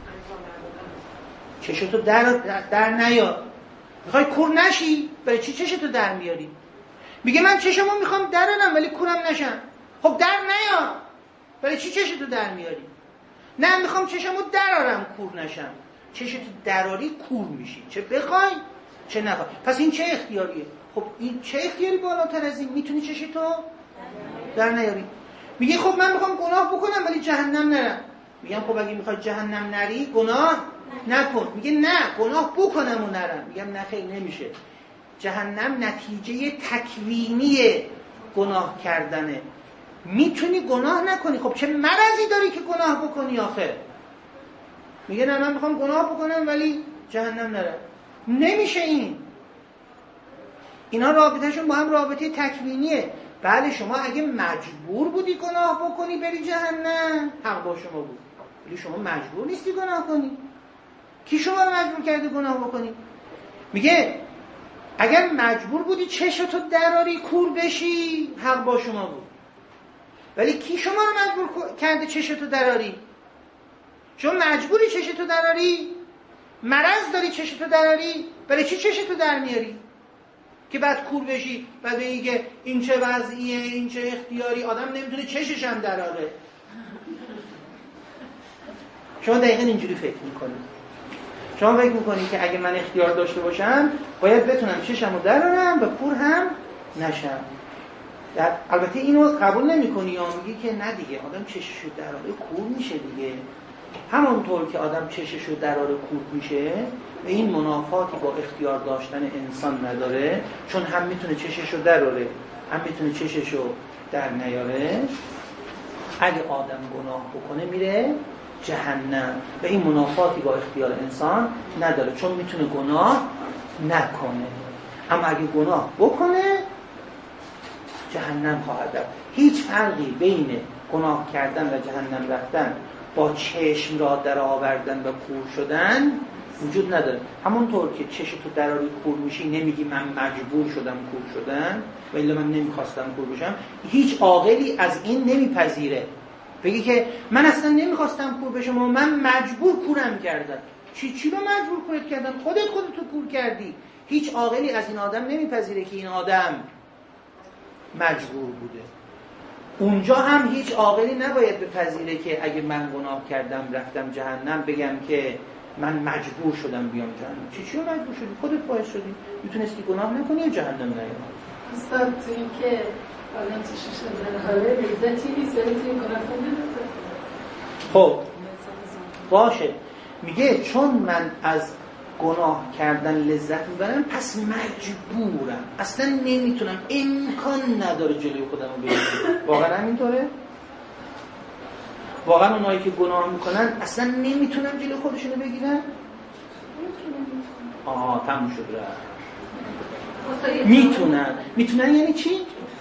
چشتو در, در, در نیار. میخوای کور نشی؟ برای چی چشتو در میاری؟ میگه من چشمو میخوام درارم ولی کورم نشم. خب در نیار. برای چی چشتو در میاری؟ نه میخوام چشمو درارم کور نشم. چشتو دراری کور میشی. چه بخوای چه نخوای. پس این چه اختیاریه؟ خب این چه اختیاری بالاتر از این؟ میتونی چشتو در نیاری. میگه خب من میخوام گناه بکنم ولی جهنم نرم. میگم خب اگه میخوای جهنم نری گناه نکن. میگه نه گناه بکنم و نرم. میگم نه خیلی نمیشه. جهنم نتیجه تکوینی گناه کردنه. میتونی گناه نکنی. خب چه مرضی داری که گناه بکنی آخه؟ میگه نه من میخوام گناه بکنم ولی جهنم نرم. نمیشه. این اینا رابطهشون با هم رابطه تکوینیه. بله شما اگه مجبور بودی گناه بکنی بری جهنم حق با شما بود، ولی شما مجبور نیستی گناه کنی. کی شما رو مجبور کرده گناه بکنی؟ میگه اگر مجبور بودی چشتو دراری کور بشی حق با شما بود، ولی کی شما رو مجبور کرده چشتو دراری؟ شما مجبوری چشتو دراری؟ مرض داری چشتو دراری؟ برای چی چشتو در میاری؟ که بعد کور بشی بعد بگی که این چه وضعیه، این چه اختیاری، آدم نمیتونه چشش هم دراره. شما دقیقا اینجوری فکر میکنید. شما فکر میکنید که اگه من اختیار داشته باشم باید بتونم چشمو درارم و کور هم نشم. در البته اینو قبول نمی‌کنی یا میگی که نه دیگه آدم چششو دراره کور میشه دیگه. همونطور که آدم چششو دراره کور میشه و این منافاتی با اختیار داشتن انسان نداره، چون هم میتونه چششو دراره هم میتونه چششو در نیاره. اگه آدم گناه بکنه میره جهنم و این منافاتی با اختیار انسان نداره، چون میتونه گناه نکنه. اما اگه گناه بکنه جهنم خواهد رفت. هیچ فرقی بین گناه کردن و جهنم رفتن با چشم را در آوردن و کور شدن وجود نداره. همونطور که چشم تو دراری کور میشی نمیگی من مجبور شدم کور شدن و الا من نمیخواستم کور بشم. هیچ عاقلی از این نمیپذیره بگی که من اصلا نمیخواستم کور بشم و من مجبور کورم کردم. چی چی رو مجبور کورت کردن؟ خودت خودتو کور کردی. هیچ عاقلی از این آدم نمیپذیره که این آدم مجبور بوده. اونجا هم هیچ عاقلی نباید بپذیره که اگه من گناه کردم رفتم جهنم بگم که من مجبور شدم بیام جهنم. چی چی رو مجبور شدی؟ خودت باعث شدی. میتونستی گناه نکنی یا جهنم نیای. استاد تو این که آدم چشش در حاله لذتی نیست ولی توی گناه نمیده. خب باشه، میگه چون من از گناه کردن لذت میبرم پس مجبورم، اصلا نمیتونم، امکان نداره جلوی خودم رو بگیرم. واقعا همینطوره؟ واقعا اونایی که گناه میکنن اصلا نمیتونن جلوی خودشونو بگیرن؟ آها تموم شد رفت. میتونن. میتونن یعنی چی؟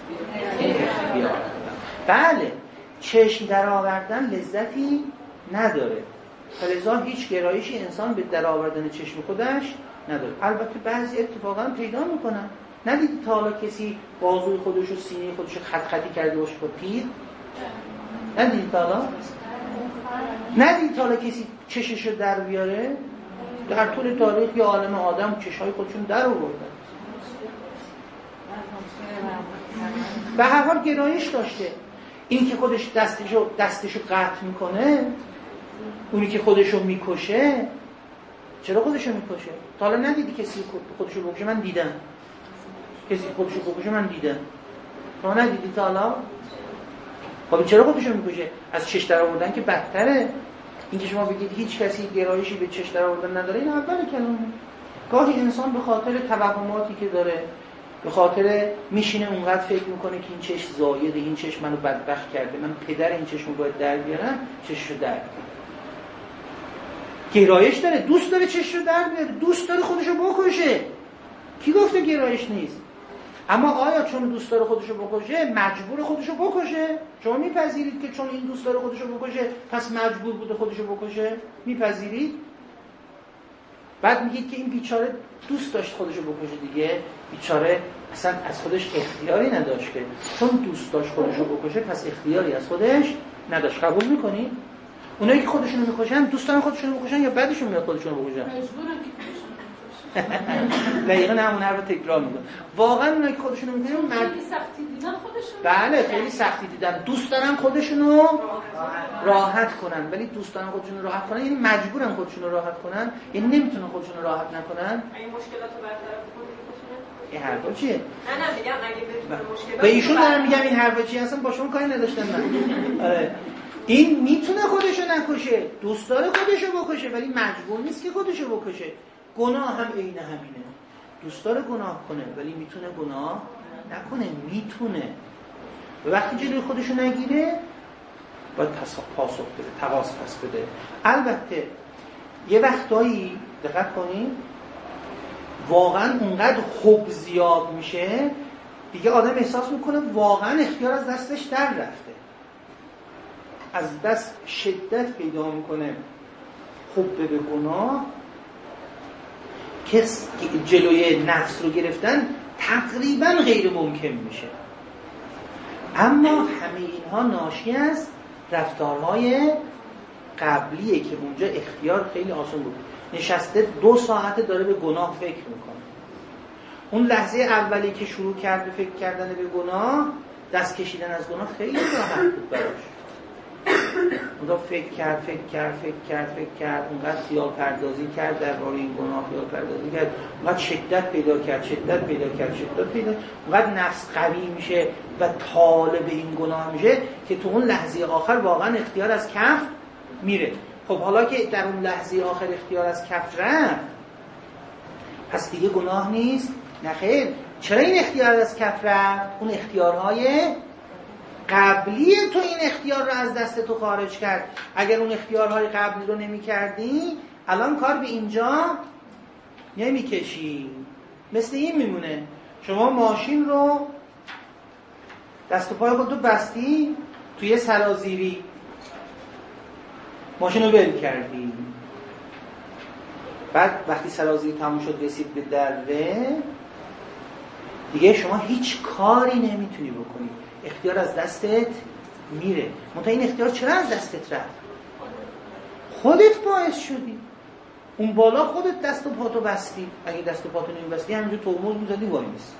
بله، چشم در آوردن لذتی نداره، فلذا هیچ گرایشی انسان به در آوردن چشم خودش نداره. البته بعضی اتفاقا پیدا میکنن. ندیدی تا حالا کسی بازوی خودش و سینه خودش خط خطی کرده باشه با تیر؟ ندیدی تا حالا؟ ندیدی تا حالا کسی چششو در بیاره؟ در طول تاریخ یه عالم آدم چشهای خودشون در آوردن. به هر حال گرایش داشته. این که خودش دستشو دستشو قطع میکنه، اونی که خودشو میکشه، چرا خودشو میکشه؟ تا حالا ندیدی کسی خودشو بکشه؟ من دیدم کسی خودشو بکشه، من دیدم. شما ندیدی تا حالا؟ خب چرا خودشو میکشه؟ از چش در آوردن که بدتره. این که شما بگید هیچ کسی گرایشی به چش در آوردن نداره، این اول کلامه. گاهی انسان به خاطر توهماتی که داره، به خاطر میشینه اونقدر فکر میکنه که این چشم زایده، این چشم منو بدبخت کرده، من پدر این چشمو باید در بیارم، چشمو در بیارم. گرایش داره، دوست داره چشمو در بیاره، دوست داره خودشو بکشه. کی گفته گرایش نیست؟ اما آیا چون دوست داره خودشو بکشه مجبور خودشو بکشه؟ شما میپذیرید که چون این دوست داره خودشو بکشه پس مجبور بوده خودشو بکشه؟ میپذیرید؟ بعد میگید که این بیچاره دوست داشت خودشو بکشه دیگه. بیچاره اصلا از خودش اختیاری نداشت، که چون دوست داشت خودشو بکشه پس اختیاری از خودش نداشت. قبول میکنی؟ اونایی که خودشونو میکشن دوستان خودشونو بکشن یا بعدشون میاد خودشونو بکشن؟ مجبورن که دقیقاً همون حرف تکرار میکنه. واقعا اونایی که خودشونو میکنن خیلی سختی دیدن خودشون. بله خیلی سختی دیدن. دوست دارن خودشونو راحت کنن، ولی دوست دارن خودشونو راحت کنن یعنی مجبورن خودشونو راحت کنن، یعنی نمیتونن خودشونو راحت نکنن. این مشکلاتو برطرف کنید. این حرفا چیه؟ نه نه میگم اگه بتونه مشکلات به ایشون دارم میگم این حرفا چیه، اصلا با شما کاری نداشتن من. آره این میتونه خودشو نکشه، دوست داره خودشو بکشه ولی مجبور نیست که خودشو بکشه. گناه هم عین همینه. دوست داره گناه کنه ولی میتونه گناه نکنه. میتونه. و وقتی جلوی خودشو نگیره باید پاسخ بده، تقاص پس بده. البته یه وقتایی دقت کنین واقعا اونقدر حب زیاد میشه دیگه آدم احساس میکنه واقعا اختیار از دستش در رفته، از دست شدت پیدا میکنه حب به گناه که جلوی نفس رو گرفتن تقریبا غیر ممکن میشه. اما همه اینها ناشی از رفتارهای قبلیه که اونجا اختیار خیلی آسان بود. نشسته دو ساعته داره به گناه فکر میکنه. اون لحظه اولی که شروع کرده فکر کردن به گناه، دست کشیدن از گناه خیلی راحت بود براش. اونجا فکر کرد فکر کرد فکر کرد فکر کرد اونقدر خیال پردازی کرد درباره این گناه، خیال پردازی کرد، اونقدر شدت پیدا کرد شدت پیدا کرد شدت پیدا اونقدر نفس قوی میشه و طالب این گناه میشه که تو اون لحظه آخر واقعا اختیار از کف میره. خب حالا که در اون لحظه آخر اختیار از کف رفت، پس دیگه گناه نیست؟ نه خیر. چرا این اختیار از کف رفت؟ اون اختیارهای قبلی تو این اختیار رو از دست تو خارج کرد. اگر اون اختیارهای قبلی رو نمی کردی الان کار به اینجا نمی کشی. مثل این میمونه شما ماشین رو دست و پای خودتو بستی توی سرازیری، ماشین رو ول کردی، بعد وقتی سرازیری تموم شد رسید به دره، دیگه شما هیچ کاری نمیتونی بکنی، اختیار از دستت میره. منتها این اختیار چرا از دستت رفت؟ خودت باعث شدی. اون بالا خودت دست و پاتو بستی. اگه دست و پاتو نمیبستی همینجور ترمز میزدی وای میسی.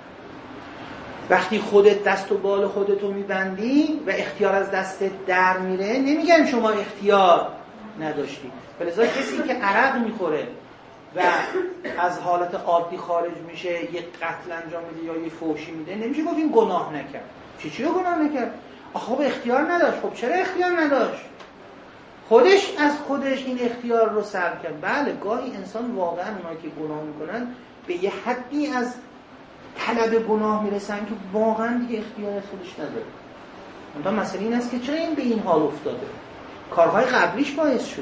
وقتی خودت دست و بال خودتو میبندی و اختیار از دستت در میره، نمیگن شما اختیار نداشتی. ولذا کسی که عرق میخوره و از حالت عادی خارج میشه، یک قتل انجام میده یا یک فحشی میده، نمیشه گفت این گناه نکرد. چی چی رو گناه نکرد؟ آخه خب اختیار نداشت. خب چرا اختیار نداشت؟ خودش از خودش این اختیار رو سلب کرد. بله گاهی انسان واقعا اونایی که گناه میکنن به یه حدی از طلب گناه میرسن که واقعا دیگه اختیار از خودش نداره. اونجا مسئله این است که چرا این به این حال افتاده؟ کارهای قبلیش باعث شده.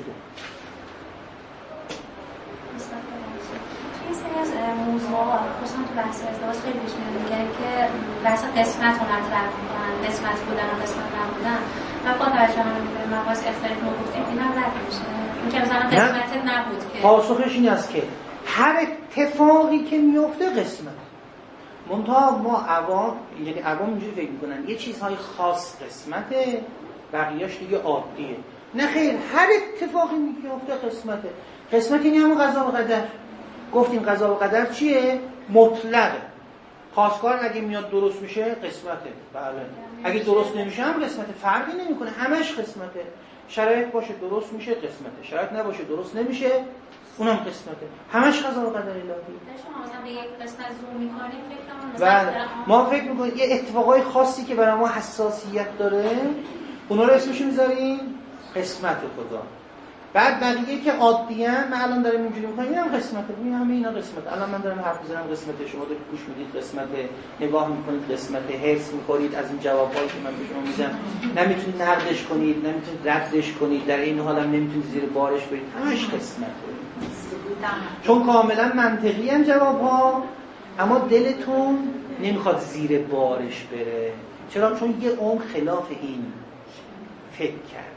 یه سری از موضوعات خصوصا تو بحث ازدواج خیلی پیش میاد که بحث قسمت رو مطرح میکنن، قسمت بودن و قسمت نبودن، و با توجه به مواضع اختلاف ما گفتیم این هم رد میشه. این که مثلا قسمت نبود که پاسخش این است که هر اتفاقی که میفته قسمت. منتها ما عوام، یعنی عوام اینجوری فکر میکنن یه چیزهای خاص قسمته، بقیه‌اش دیگه عادیه. نه خیر، هر اتفاقی میفته قسمته. قسمت یعنی همون قضا و قدر. گفتیم قضا و قدر چیه؟ مطلقه. خواستگار اگه میاد درست میشه قسمته. بله. اگه درست نمیشه هم قسمته. فرقی نمیکنه، همش قسمته. شرایط باشه درست میشه قسمته، شرایط نباشه درست نمیشه اونم قسمته. همش قضا و قدر الهی. شما مثلا به یک قسمت زوم می‌کنید بله. ما فکر میکنیم یه اتفاقای خاصی که برای ما حساسیت داره اونا رو اسمش میذاریم قسمت خدا. بعد بقیه که عادیه، من الان دارم اینجوری میکنم اینم قسمته، این همه اینا قسمته. الان من دارم حرف میزنم قسمته، شما دارید گوش میدید قسمته، نگاه میکنید قسمته، حرص میخورید از این جوابایی که من به شما میدم، نمیتونید نقدش کنید، نمیتونید ردش کنید، در این حال هم نمیتونید زیر بارش برید. همش قسمته. چون کاملا منطقی هم جوابها، اما دلتون نمیخواد زیر بارش بره. چرا؟ چون یه عمر خلاف این فکر کرد.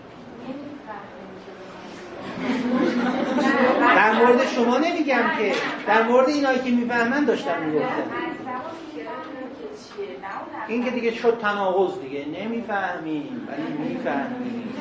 در مورد شما نمیگم که، در مورد اینایی که میفهمن داشتم میگفتم. این که دیگه شد تناقض دیگه، نمیفهمیم ولی میفهمیم.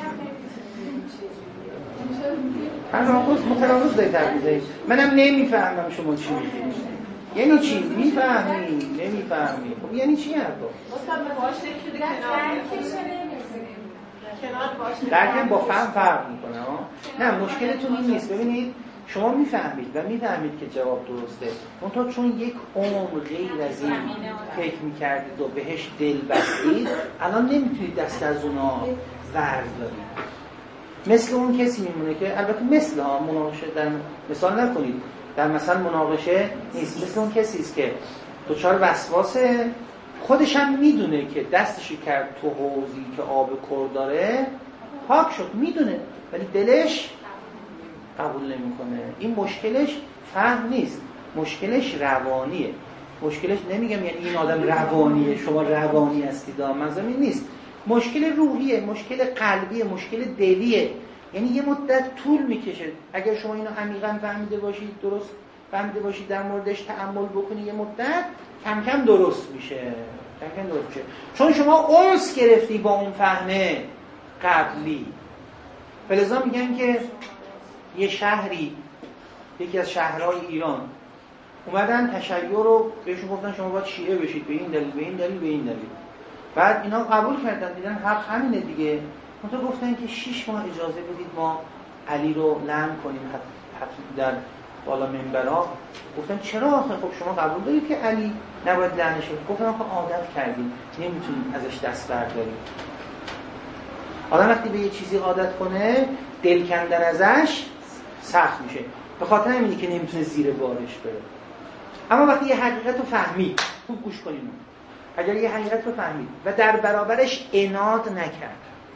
تناقض متناقض دارید حرف میزنید. منم نمیفهمم شما چی میگید. یعنی چی؟ میفهمیم نمیفهمیم. خب یعنی چی حرفا؟ استاد به باش شده کنار درک با فهم فرق میکنه ها. نه مشکلتون این نیست. ببینید شما میفهمید و میفهمید که جواب درسته، منتها چون یک عمر غیر از این فکر میکردید و بهش دل بستید، الان نمیتونید دست از اونا بردارید. مثل اون کسی میمونه که، البته مثل ها مناقشه در مثال نکنید، در مثل مناقشه نیست. مثل اون کسی است که دچار وسواسه، خودش هم میدونه که دستشی کرد تو حوضی که آب کر داره، پاک شد، میدونه، ولی دلش قبول نمیکنه. این مشکلش فهم نیست، مشکلش روانیه. مشکلش نمیگم یعنی این آدم روانیه، شما روانی هستید، منظورم این نیست. مشکل روحیه، مشکل قلبیه، مشکل دلیه. یعنی یه مدت طول میکشه. اگر شما اینو عمیقاً فهمیده باشید، درست فهمیده باشید، در موردش تأمل بکنید، یه مدت کم کم درست میشه. کم کم درست میشه. چون شما انس گرفتی با اون فهمه قبلی. فلذا میگن که یه شهری، یکی از شهرهای ایران اومدن تشیع رو بهشون گفتن شما باید شیعه بشید، به این دلیل، به این دلیل، به این دلیل. بعد اینا قبول کردن، دیدن حق همینه دیگه. منتها گفتن که شش ماه اجازه بدید ما علی رو لعن کنیم حتی در بالا منبرها. گفتن چرا آخه؟ خب شما قبول دارید که علی نباید لعنش کنید؟ گفتن آخه عادت کردیم نمیتونیم ازش دست برداریم. آدم وقتی به یه چیزی عادت کنه دل کندن ازش سخت میشه، به خاطر همینه که نمیتونه زیر بارش بره. اما وقتی یه حقیقت رو فهمید، خوب گوش کنیم، اگر یه حقیقت رو فهمید و در برابرش عناد نکرد،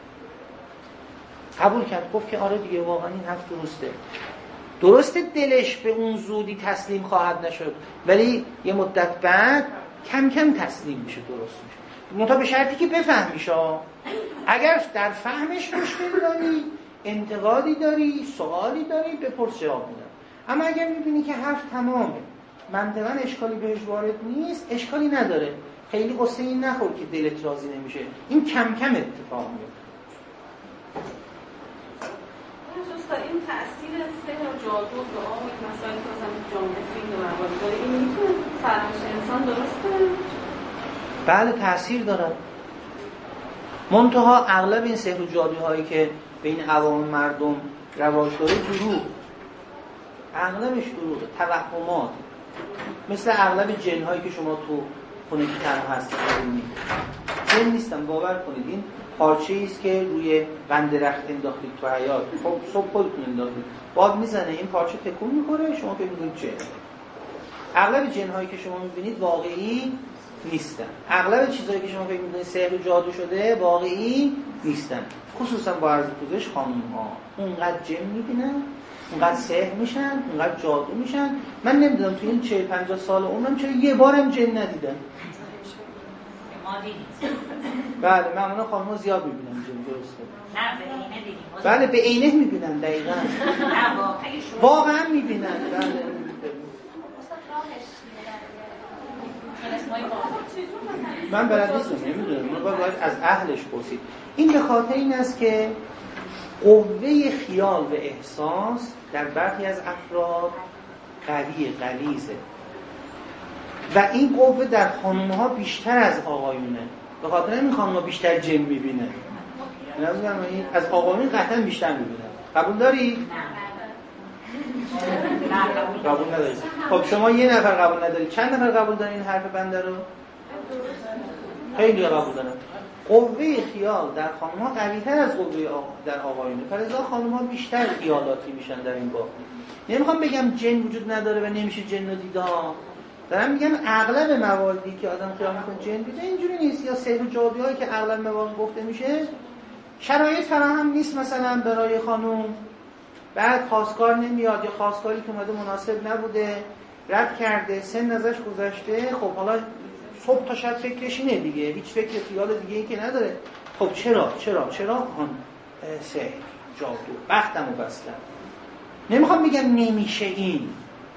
قبول کرد، گفت که آره دیگه واقعا این حرف درسته، درسته دلش به اون زودی تسلیم خواهد نشد، ولی یه مدت بعد کم کم تسلیم میشه، درست میشه، منتها به شرطی که بفهمیش. اگر در فهمش مشکل داری، انتقادی داری، سوالی داری، بپرس جواب میدم. اما اگر میبینی که حرف تمامه، منطقاً اشکالی بهش وارد نیست، اشکالی نداره، خیلی قصه این نخور که دلت راضی نمیشه، این کم کم اتفاق میفته. دوستا این تأثیر سحر و جادو و دعا و این مسائل که مثلا جامعه فیلم و موارد داره، این میتونه فرهنگ انسان درسته؟ بله تأثیر داره. منتها اغلب این سحر و جادوهایی که بین عوام مردم رواج داره دروغ، اغلبش دروغ، توهمات، مثل اغلب جن‌هایی که شما تو خونه که تنها هستید می‌بینید. جن نیستن، باور کنید، این پارچه‌ای است که روی قند درخت انداختید تو حیاط، خب صبح خودتون انداختید، باد میزنه این پارچه تکون می‌خوره، شما فکر می‌کنید جن. اغلب جن‌هایی که شما می‌بینید واقعی نیستن. اغلب چیزایی که شما فکر می‌کنید سحر و جادو شده واقعی نیستن. خصوصا با عرض پوزش خانم‌ها اونقدر جن می‌بینن، اونقدر سحر میشن، اونقدر جادو میشن. من نمیدونم تو این چهل پنجاه سال عمرم چرا یه بارم جن ندیدم. بله معمولا خانم‌ها زیاد می‌بینن جن، درسته؟ نه به عینه دیدیم. بله به عینه می‌بینن دقیقاً. نه واقعی شما واقعا می‌بینن. بله. من بلد نیستم، نمیدونم، من باید از اهلش پرسید. این به خاطر این است که قوه خیال و احساس در برخی از افراد قوی غلیظه و این قوه در خانم‌ها بیشتر از آقایونه. به خاطر این خانم‌ها بیشتر جن می‌بینن. نمی‌دونم این از آقایون قطعا بیشتر می‌بینن. قبول داری؟ قبول نداری. خب شما یه نفر قبول نداری، چند نفر قبول دارین این حرف بنده رو؟ خیلی قبول دارن. قوه خیال در خانم‌ها قوی‌تر از قوه آق... در آقایونه. فلذا خانم‌ها بیشتر خیالاتی میشن در این باب. نمیخوام بگم جن وجود نداره و نمیشه جن رو دید. دارم میگم اغلب مواردی که آدم خیال میکنه جن دیده اینجوری نیست. یا سحر و جادوهایی که اغلب موارد گفته میشه شرایط فراهم نیست، مثلا برای خانم بعد خواستگار نمیاد یا خواستگاری که اومده مناسب نبوده، رد کرده، سن ازش گذشته، خب حالا صبح تا شب فکرش اینه دیگه، هیچ فکر خیال دیگه ای که نداره. خب چرا چرا چرا آن سحر جادو بختمو بستم. نمیخوام بگم نمیشه این،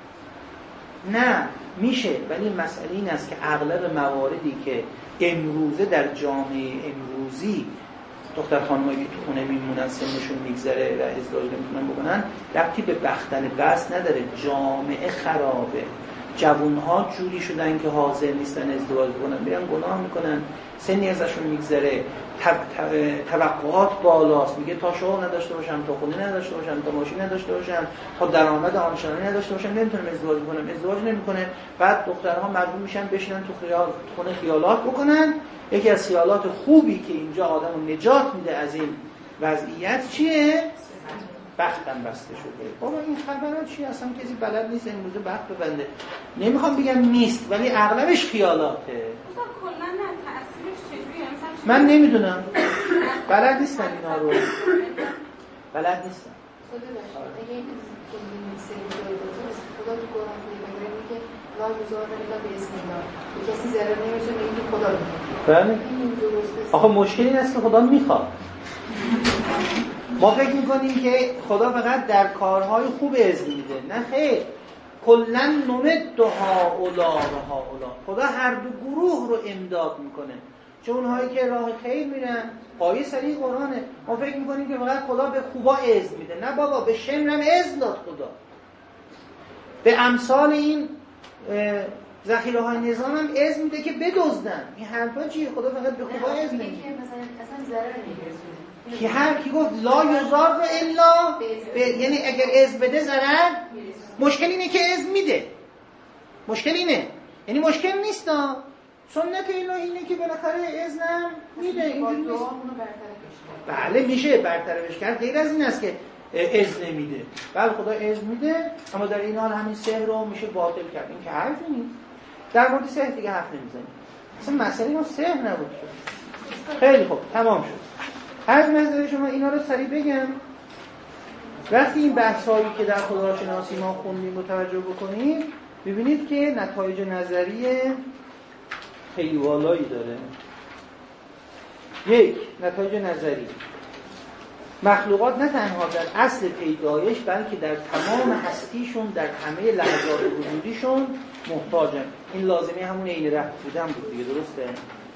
نه میشه، ولی مسئله این است که اغلب مواردی که امروزه در جامعه امروزی دختر خانمایی که تو خونه میمونن سنشون میگذره و ازدواج نمیتونن بکنن ربطی به بختن بس نداره. جامعه خرابه، جوانها جوری شدن که حاضر نیستن ازدواج بکنن، میرن گناه میکنن، سنی ازشون میگذره، توقعات بالاست، میگه تا شغل نداشته باشم، تا خونه نداشته باشم، تا ماشین نداشته باشم، تا درآمد آنچنانی نداشته باشم نمیتونم ازدواج بکنم. ازدواج نمیکنه. بعد دخترها مجبور میشن بشینن تو خیال خونه خیالات بکنن. یکی از خیالات خوبی که اینجا آدمو نجات میده از این وضعیت چیه؟ بختم بسته شده. بابا این خبرها چی اصلا کسی بلد نیست این روزه بخت ببنده. نمیخوام بگم نیست، ولی اغلبش خیالاته. کلا نه تأثیرش چجوریه؟ من نمیدونم، بلد نیستم اینا رو، بلد نیستم. خدا باشه اگه این سری جای بازه خدا تو قرآن میگه میگه لا یزار الا بسم الله، کسی ضرر نمیشه میگه خدا رو. بله. این درسته. آخه مشکل این است که خدا میخواد. ما فکر میکنیم که خدا فقط در کارهای خوب اذن میده. نه خیر، کلن نمد هؤلاء و هؤلاء. خدا هر دو گروه رو امداد میکنه. چون اونهایی که راه خیر میرن پای سری قرآنه. ما فکر میکنیم که فقط خدا به خوبا اذن میده. نه بابا، به شمرم اذن داد خدا. به امثال این ذخیره های نظام هم اذن میده که بدزدن. این حرفا چیه؟ خدا فقط به خوبا اذن میده. مثلا اصلا ضرر نمیرسونه. کی هر کی گفت لا یضار الا ب... یعنی اگر از بده ضرر، مشکل اینه که از میده، مشکل اینه، یعنی مشکل نیست. سنت الهی اینه که بالاخره از نم میده، اینجوری نیست. بله میشه برطرفش کرد، غیر از این است که از نمیده. بله خدا از میده، اما در این حال همین سحر رو میشه باطل کرد. این که حرفی نیست. در مورد سحر دیگه حرف نمیزنیم، اصلا مسئله ما سحر نبود. خیلی خوب تمام شد. از نظر شما اینا رو سریع بگم. وقتی این بحثایی که در خداشناسی ما خوندیم رو توجه بکنید، ببینید که نتایج نظری خیلی والایی داره. یک، نتایج نظری: مخلوقات نه تنها در اصل پیدایش بلکه در تمام هستیشون، در همه لحظات وجودیشون محتاجن. این لازمه همون عین رفت بودن بود دیگه، درسته؟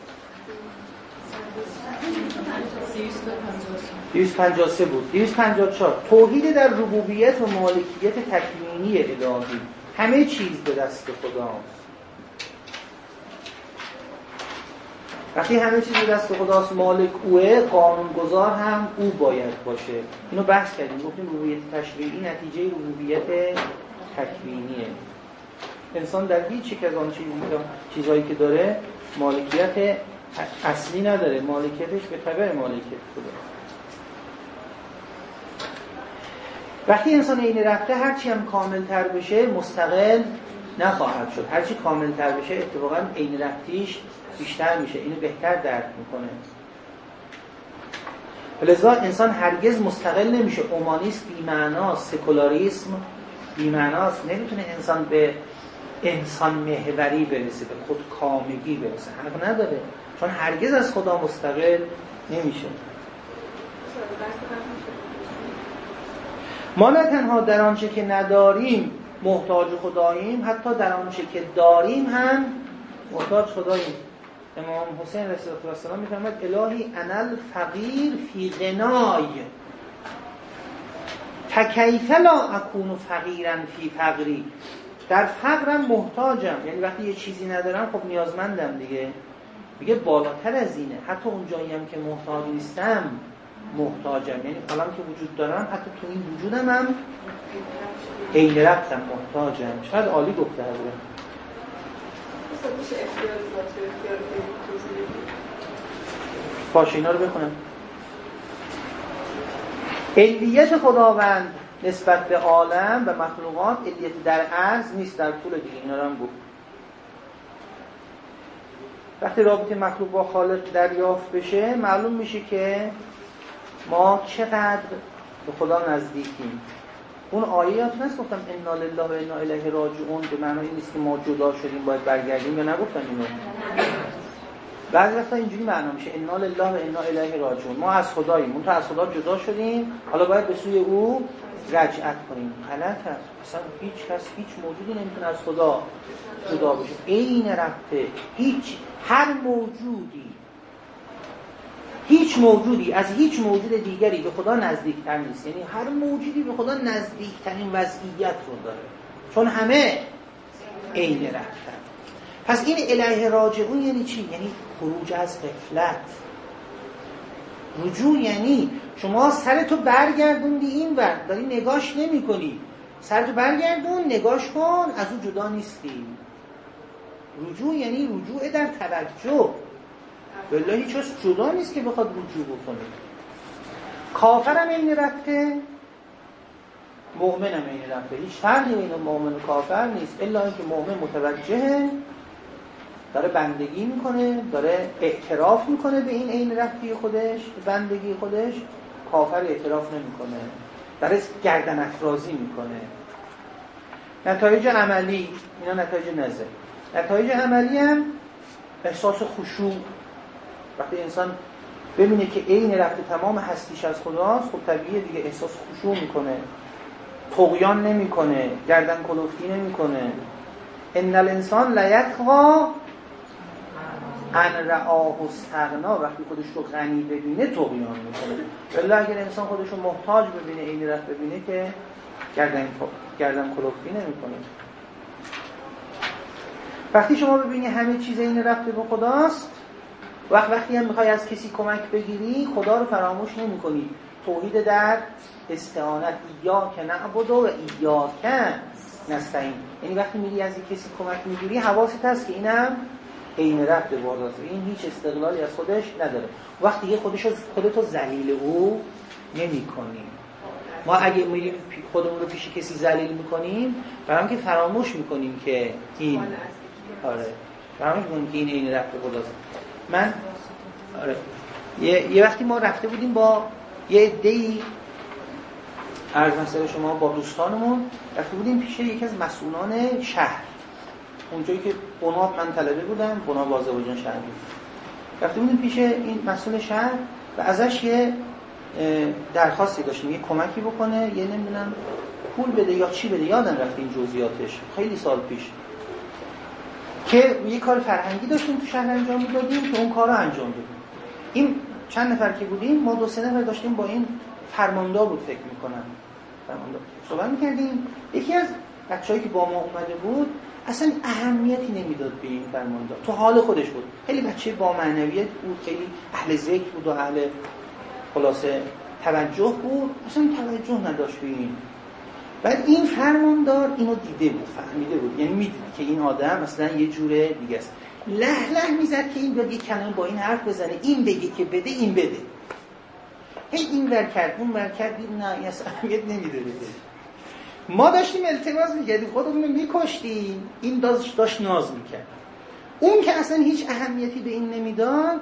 دویست و پنجاه و سه بود. دویست و پنجاه و چهار توحید در ربوبیت و مالکیت تکوینی الهی. همه چیز به دست خداست. وقتی همه چیز به دست خداست، مالک اوه، قانونگذار هم او باید باشه. اینو بحث کردیم، گفتیم ربوبیت تشریعی نتیجه ربوبیت تکوینیه. انسان در هیچ یک از آن چیزهایی که داره مالکیت اصلی نداره، مالکیتش به تبع مالکیت خدا. وقتی انسان این رفته هرچی هم کامل تر بشه مستقل نخواهد شد. هرچی کامل تر بشه اتفاقا این رفتیش بیشتر میشه، اینو بهتر درک میکنه. لذا انسان هرگز مستقل نمیشه. اومانیسم بی‌معناست، سکولاریسم بی‌معناست. نمیتونه انسان به انسان محوری برسه، به خودکامگی برسه، حق نداره، چون هرگز از خدا مستقل نمیشه. ما نه تنها در آنچه که نداریم محتاج خداییم، حتی در آنچه که داریم هم محتاج خداییم. امام حسین علیه السلام میفرماید الهی انا الفقیر فی غنای تکیف لا اکون فقیرا فی فقری. در فقرم محتاجم، یعنی وقتی یه چیزی ندارم خب نیازمندم دیگه. میگه بالاتر از اینه، حتی اون جایی هم که محتاج نیستم محتاجم، یعنی حالا که وجود دارم حتی تو این وجودم هم عین رفتم محتاجم. شاید عالی گفته حضرت. باشه اینا رو بخونم. علیت خداوند نسبت به عالم و مخلوقات علیت در عرض نیست، در طول دیگه اینا رو هم گفت. وقتی رابطه مخلوق با خالق دریافت بشه معلوم میشه که ما چقدر به خدا نزدیکیم. اون آیه یادتون هست گفتم انا لله و انا الیه راجعون، به معنای این نیست که ما جدا شدیم باید برگردیم، یا نگفتن اینو؟ بعضی وقتا اینجوری معنا میشه انا لله و انا الیه راجعون، ما از خداییم، اون تا از خدا جدا شدیم، حالا باید به سوی او رجعت کنیم. غلط است. اصلا هیچ کس، هیچ موجودی نمیتونه از خدا جدا بشه. عین رفته. هیچ هر موجودی هیچ موجودی از هیچ موجود دیگری به خدا نزدیکتر نیست. یعنی هر موجودی به خدا نزدیکترین وضعیت رو داره، چون همه عین رفتن. پس این الیه راجعون یعنی چی؟ یعنی خروج از غفلت. رجوع یعنی شما سرتو برگردوندی این ور، داری نگاش نمی کنی، سرتو برگردون نگاش کن، از او جدا نیستی. رجوع یعنی رجوع در توجه. والله هیچ کس جدا نیست که بخواد رجوع بکنه. کافرم این رفته، مؤمنم این رفته. هیچ فرقی بین مؤمن و کافر نیست، الا اینکه مؤمن متوجهه، داره بندگی میکنه، داره اعتراف میکنه به این عین رفتی خودش، به بندگی خودش. کافر اعتراف نمیکنه، داره گردن افرازی میکنه. نتایج عملی، اینا نتایج نظر. نتایج عملی هم احساس خشوع. وقتی انسان ببینه که عین رفت تمام هستیش از خداست، خب طبیعیه دیگه احساس خشوع میکنه، طغیان نمیکنه، گردن کلفتی نمیکنه. ان الانسان لیطغی ان رآه استغنا، وقتی خودش رو غنی ببینه طغیان میکنه. ولی اگر انسان خودش رو محتاج ببینه، عین رفت ببینه که گردن گردن کلفتی نمیکنه. وقتی شما ببینی همه چیز این رفته به خداست، وقت وقتی هم میخوای از کسی کمک بگیری خدا رو فراموش نمی کنی. توحید در استعانت، ایاک نعبد و ایاک نستعین. یعنی وقتی میری از کسی کمک میگیری حواست هست که اینم عین رب به بالاست، این هیچ استقلالی از خودش نداره. وقتی یه خودشو خودتو ذلیل او نمی کنی. ما اگه میریم خودمون رو پیش کسی ذلیل میکنیم برام که فراموش میکنیم که این آره فراموش میکنیم که این عین رب به بالاست. من آره یه, یه وقتی ما رفته بودیم با یه عده‌ای عرض مثلا شما با دوستانمون رفته بودیم پیش یکی از مسئولان شهر، اونجایی که بناب من طلبه بودم، بناب آذربایجان شهر بود. رفته بودیم پیش این مسئول شهر و ازش یه درخواستی داشتیم، یه کمکی بکنه، یه نمیدونم پول بده یا چی بده، یادم رفت این جزئیاتش، خیلی سال پیش، که یه کار فرهنگی داشتیم تو شهر انجام میدادیم که اون کار رو انجام بدیم. این چند نفر که بودیم، ما دو سه نفر داشتیم با این فرماندار بود فکر میکنم فرماندار صحبت میکردیم. یکی از بچه‌هایی که با ما اومده بود اصلا اهمیتی نمیداد به این فرماندار، تو حال خودش بود، خیلی بچه با معنویت بود، خیلی اهل ذکر بود و اهل خلاصه توجه بود، اصلا توجه نداشت به این. بعد این فرماندار اینو دیده بود، فهمیده بود، یعنی میدید که این آدم مثلا یه جوره دیگه است، له له میزد که این بیاد یک کلمه با این حرف بزنه، این بگه که بده، این بده، هی این ور کرد اون ور کرد، نه این اصلا اهمیت نمیده بده. ما داشتیم التماس میکردیم، خودمون رو میکشتیم، این داشت داشت ناز میکرد. اون که اصلا هیچ اهمیتی به این نمیداد،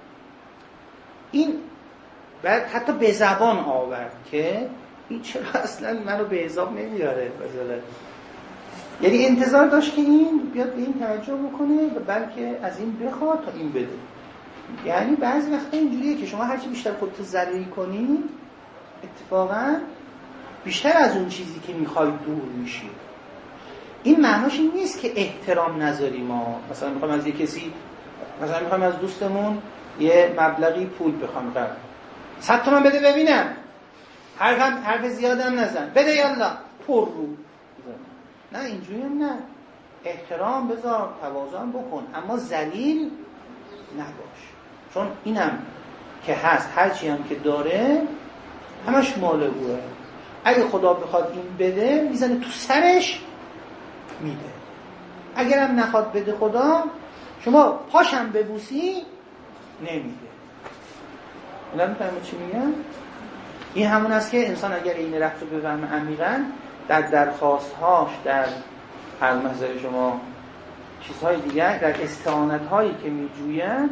این بعد حتی به زبان آورد که این چرا اصلا منو به حساب نمیاره مثلا. یعنی انتظار داشت که این بیاد به این توجه بکنه و بلکه از این بخواد تا این بده. یعنی بعضی وقتا اینجوریه که شما هرچی بیشتر خودتو ذلیل کنی اتفاقا بیشتر از اون چیزی که میخوای دور میشی. این معناش این نیست که احترام نذاری. ما مثلا میخوام از یه کسی، مثلا میخوام از دوستمون یه مبلغی پول بخوام، قرار صد تومن بده ببینم، حرفم حرف زیادم نزن، بده یالا پر رو. نه اینجوری هم نه، احترام بذار، تواضع هم بکن، اما ذلیل نباش، چون اینم که هست هرچی هم که داره همش مال اوه. اگه خدا بخواد این بده میزنه تو سرش میده، اگرم نخواد بده خدا، شما پاشم ببوسی نمیده. الان میفهمید چی میگم؟ این همون است که انسان اگر این رفت رو بفهمه عمیقاً در درخواستهاش، در هر محضر شما چیزهای دیگر، در استعانت‌هایی که میجوید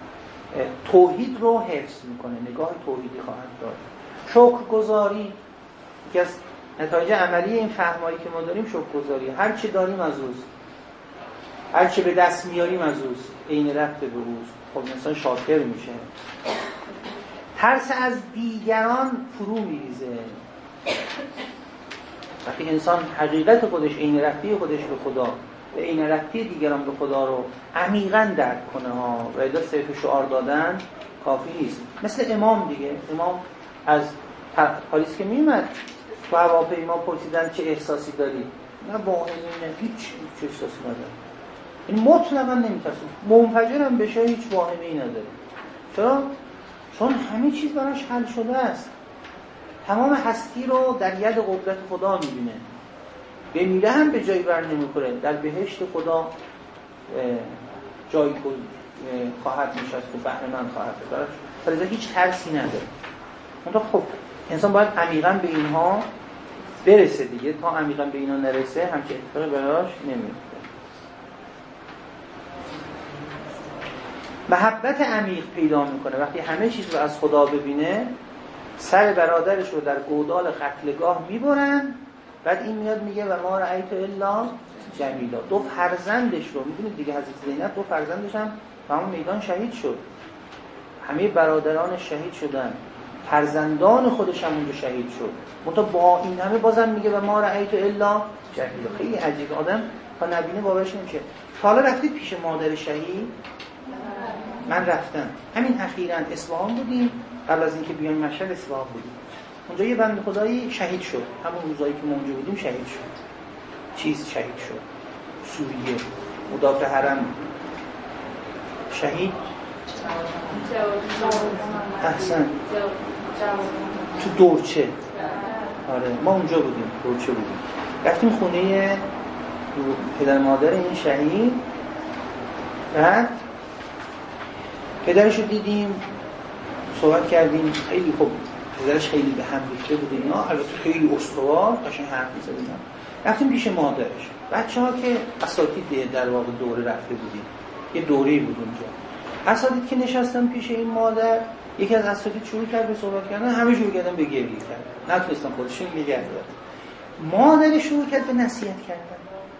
توحید رو حفظ میکنه، نگاه توحیدی خواهد داشت. شکرگزاری یکی از نتایج عملی این فهمایی که ما داریم، شکرگزاری. هر چی داریم از اوست، هر چی به دست میاریم از اوست، عین رفت به اوست. خب انسان شاکر میشه. ترس از دیگران فرو میریزه. وقتی انسان حقیقت خودش، عین رفتی خودش به خدا و عین رفتی دیگران به خدا رو عمیقاً درک کنه ها، و الا صرف شعار دادن کافی نیست. مثل امام دیگه، امام از پاریس که میومد تو هواپیما پرسیدن چه احساسی داری؟ نه واهمه، نه هیچ هیچ احساسی نداره. این مطلقاً نمیترسه، منفجرم بشه هیچ واهمه‌ای نداره. چرا؟ چون همه چیز براش حل شده است. تمام هستی رو در ید قدرت خدا میبینه. بمیره هم به جایی بر نمیخوره، در بهشت خدا جایی خواهد نشست و بهره مند خواهد بود. برای هیچ ترسی نداره. اونطور خب انسان باید عمیقاً به اینها برسه دیگه. تا عمیقاً به اینا نرسه هم که اتفاقی براش نمیفته. محبت عمیق پیدا میکنه وقتی همه چیز رو از خدا ببینه. سر برادرش رو در گودال قتلگاه میبرن، بعد این میاد میگه و ما رأیت الا جمیلا. دو فرزندش رو میدونید دیگه، حضرت زینب دو فرزندش هم به همون میدان شهید شد، همه برادرانش شهید شدن، فرزندان خودش هم اونجا شهید شد. منتها با این همه بازم میگه و ما رأیت الا جمیلا. خیلی عجیب، آدم تا نبینه باورش نمیشه. حالا رفتید پیش مادر شهید؟ من رفتم، همین اخیراً اصفهان بودیم، قبل از اینکه بیایم مشهد اصفهان بودیم. اونجا یه بنده خدایی شهید شد، همون روزایی که ما اونجا بودیم شهید شد. چیز شهید شد؟ سوریه، مدافع حرم شهید. احسن تو دورچه. آره ما اونجا بودیم، دورچه بودیم. رفتیم خونه پدر مادر این شهید، بعد پدرشو دیدیم، صحبت کردیم. خیلی خوب، پدرش خیلی به هم ریخته بود اینا، البته خیلی استوار قشنگ حرف می‌زدن. رفتیم پیش مادرش. بچه‌ها که اساتید در واقع دوره رفته بودیم، یه دوره‌ای بود اونجا. اساتید که نشستن پیش این مادر، یکی از اساتید شروع کرد به صحبت کردن، همه شروع کردن به گریه کردن، نتونستن خودشون نگه دارن. مادر شروع کرد به نصیحت کردن.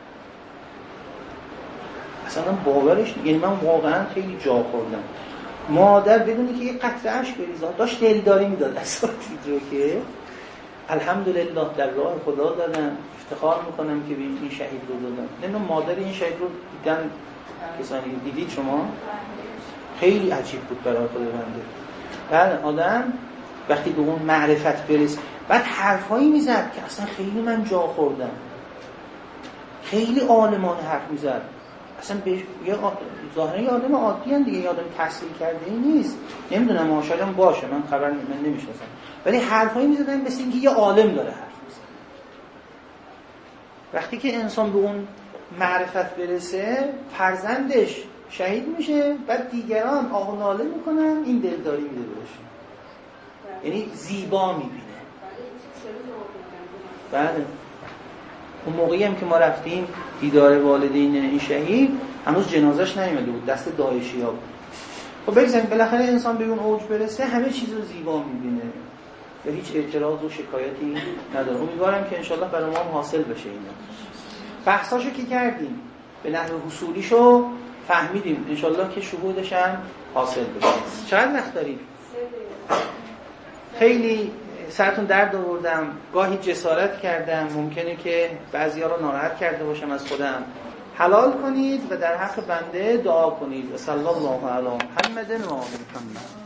اصلا باورش، یعنی من واقعا خیلی جا خوردم. مادر بدونی که یه قطره اشک بریزه داشت دلداری میداد اساتید رو که الحمدلله در راه خدا دادن، افتخار میکنم که این شهید رو دادن. نمیدونم مادر این شهید رو دیدن کسانی دیدید شما؟ خیلی عجیب بود برای خود بنده. بعد آدم وقتی به اون معرفت برسه، بعد حرفایی میزد که اصلا خیلی من جا خوردم، خیلی عالمانه حرف میزد. اصلا به یه ظاهرا یه آدم عادی هم دیگه، یه آدم تحصیل کرده ای نیست. نمیدونم ماشاءالله باشه، من خبر من نمیشناسم، ولی حرفایی میزدن مثل اینکه یه عالم داره حرف میزنه. وقتی که انسان به اون معرفت برسه، فرزندش شهید میشه، بعد دیگران آه و ناله میکنن، این دلداری میده بهشون، یعنی زیبا میبینه. بله اون موقعی هم که ما رفتیم دیدار والدین این شهید، هنوز جنازش نیومده بود، دست داعشی‌ها بود. خب بگذاریم بالاخره انسان به اون اوج برسه، همه چیز رو زیبا میبینه و هیچ اعتراض و شکایتی نداره. امیدوارم که انشالله برای ما حاصل بشه اینا. بحثاشو که کردیم، به نحو حصولیشو فهمیدیم، انشالله که شهودش هم حاصل بشه. چقدر وقت داریم؟ خیلی سرتون درد آوردم، گاهی جسارت کردم، ممکنه که بعضیا رو ناراحت کرده باشم از خودم. حلال کنید و در حق بنده دعا کنید. صلی الله علی محمد و آله محمد.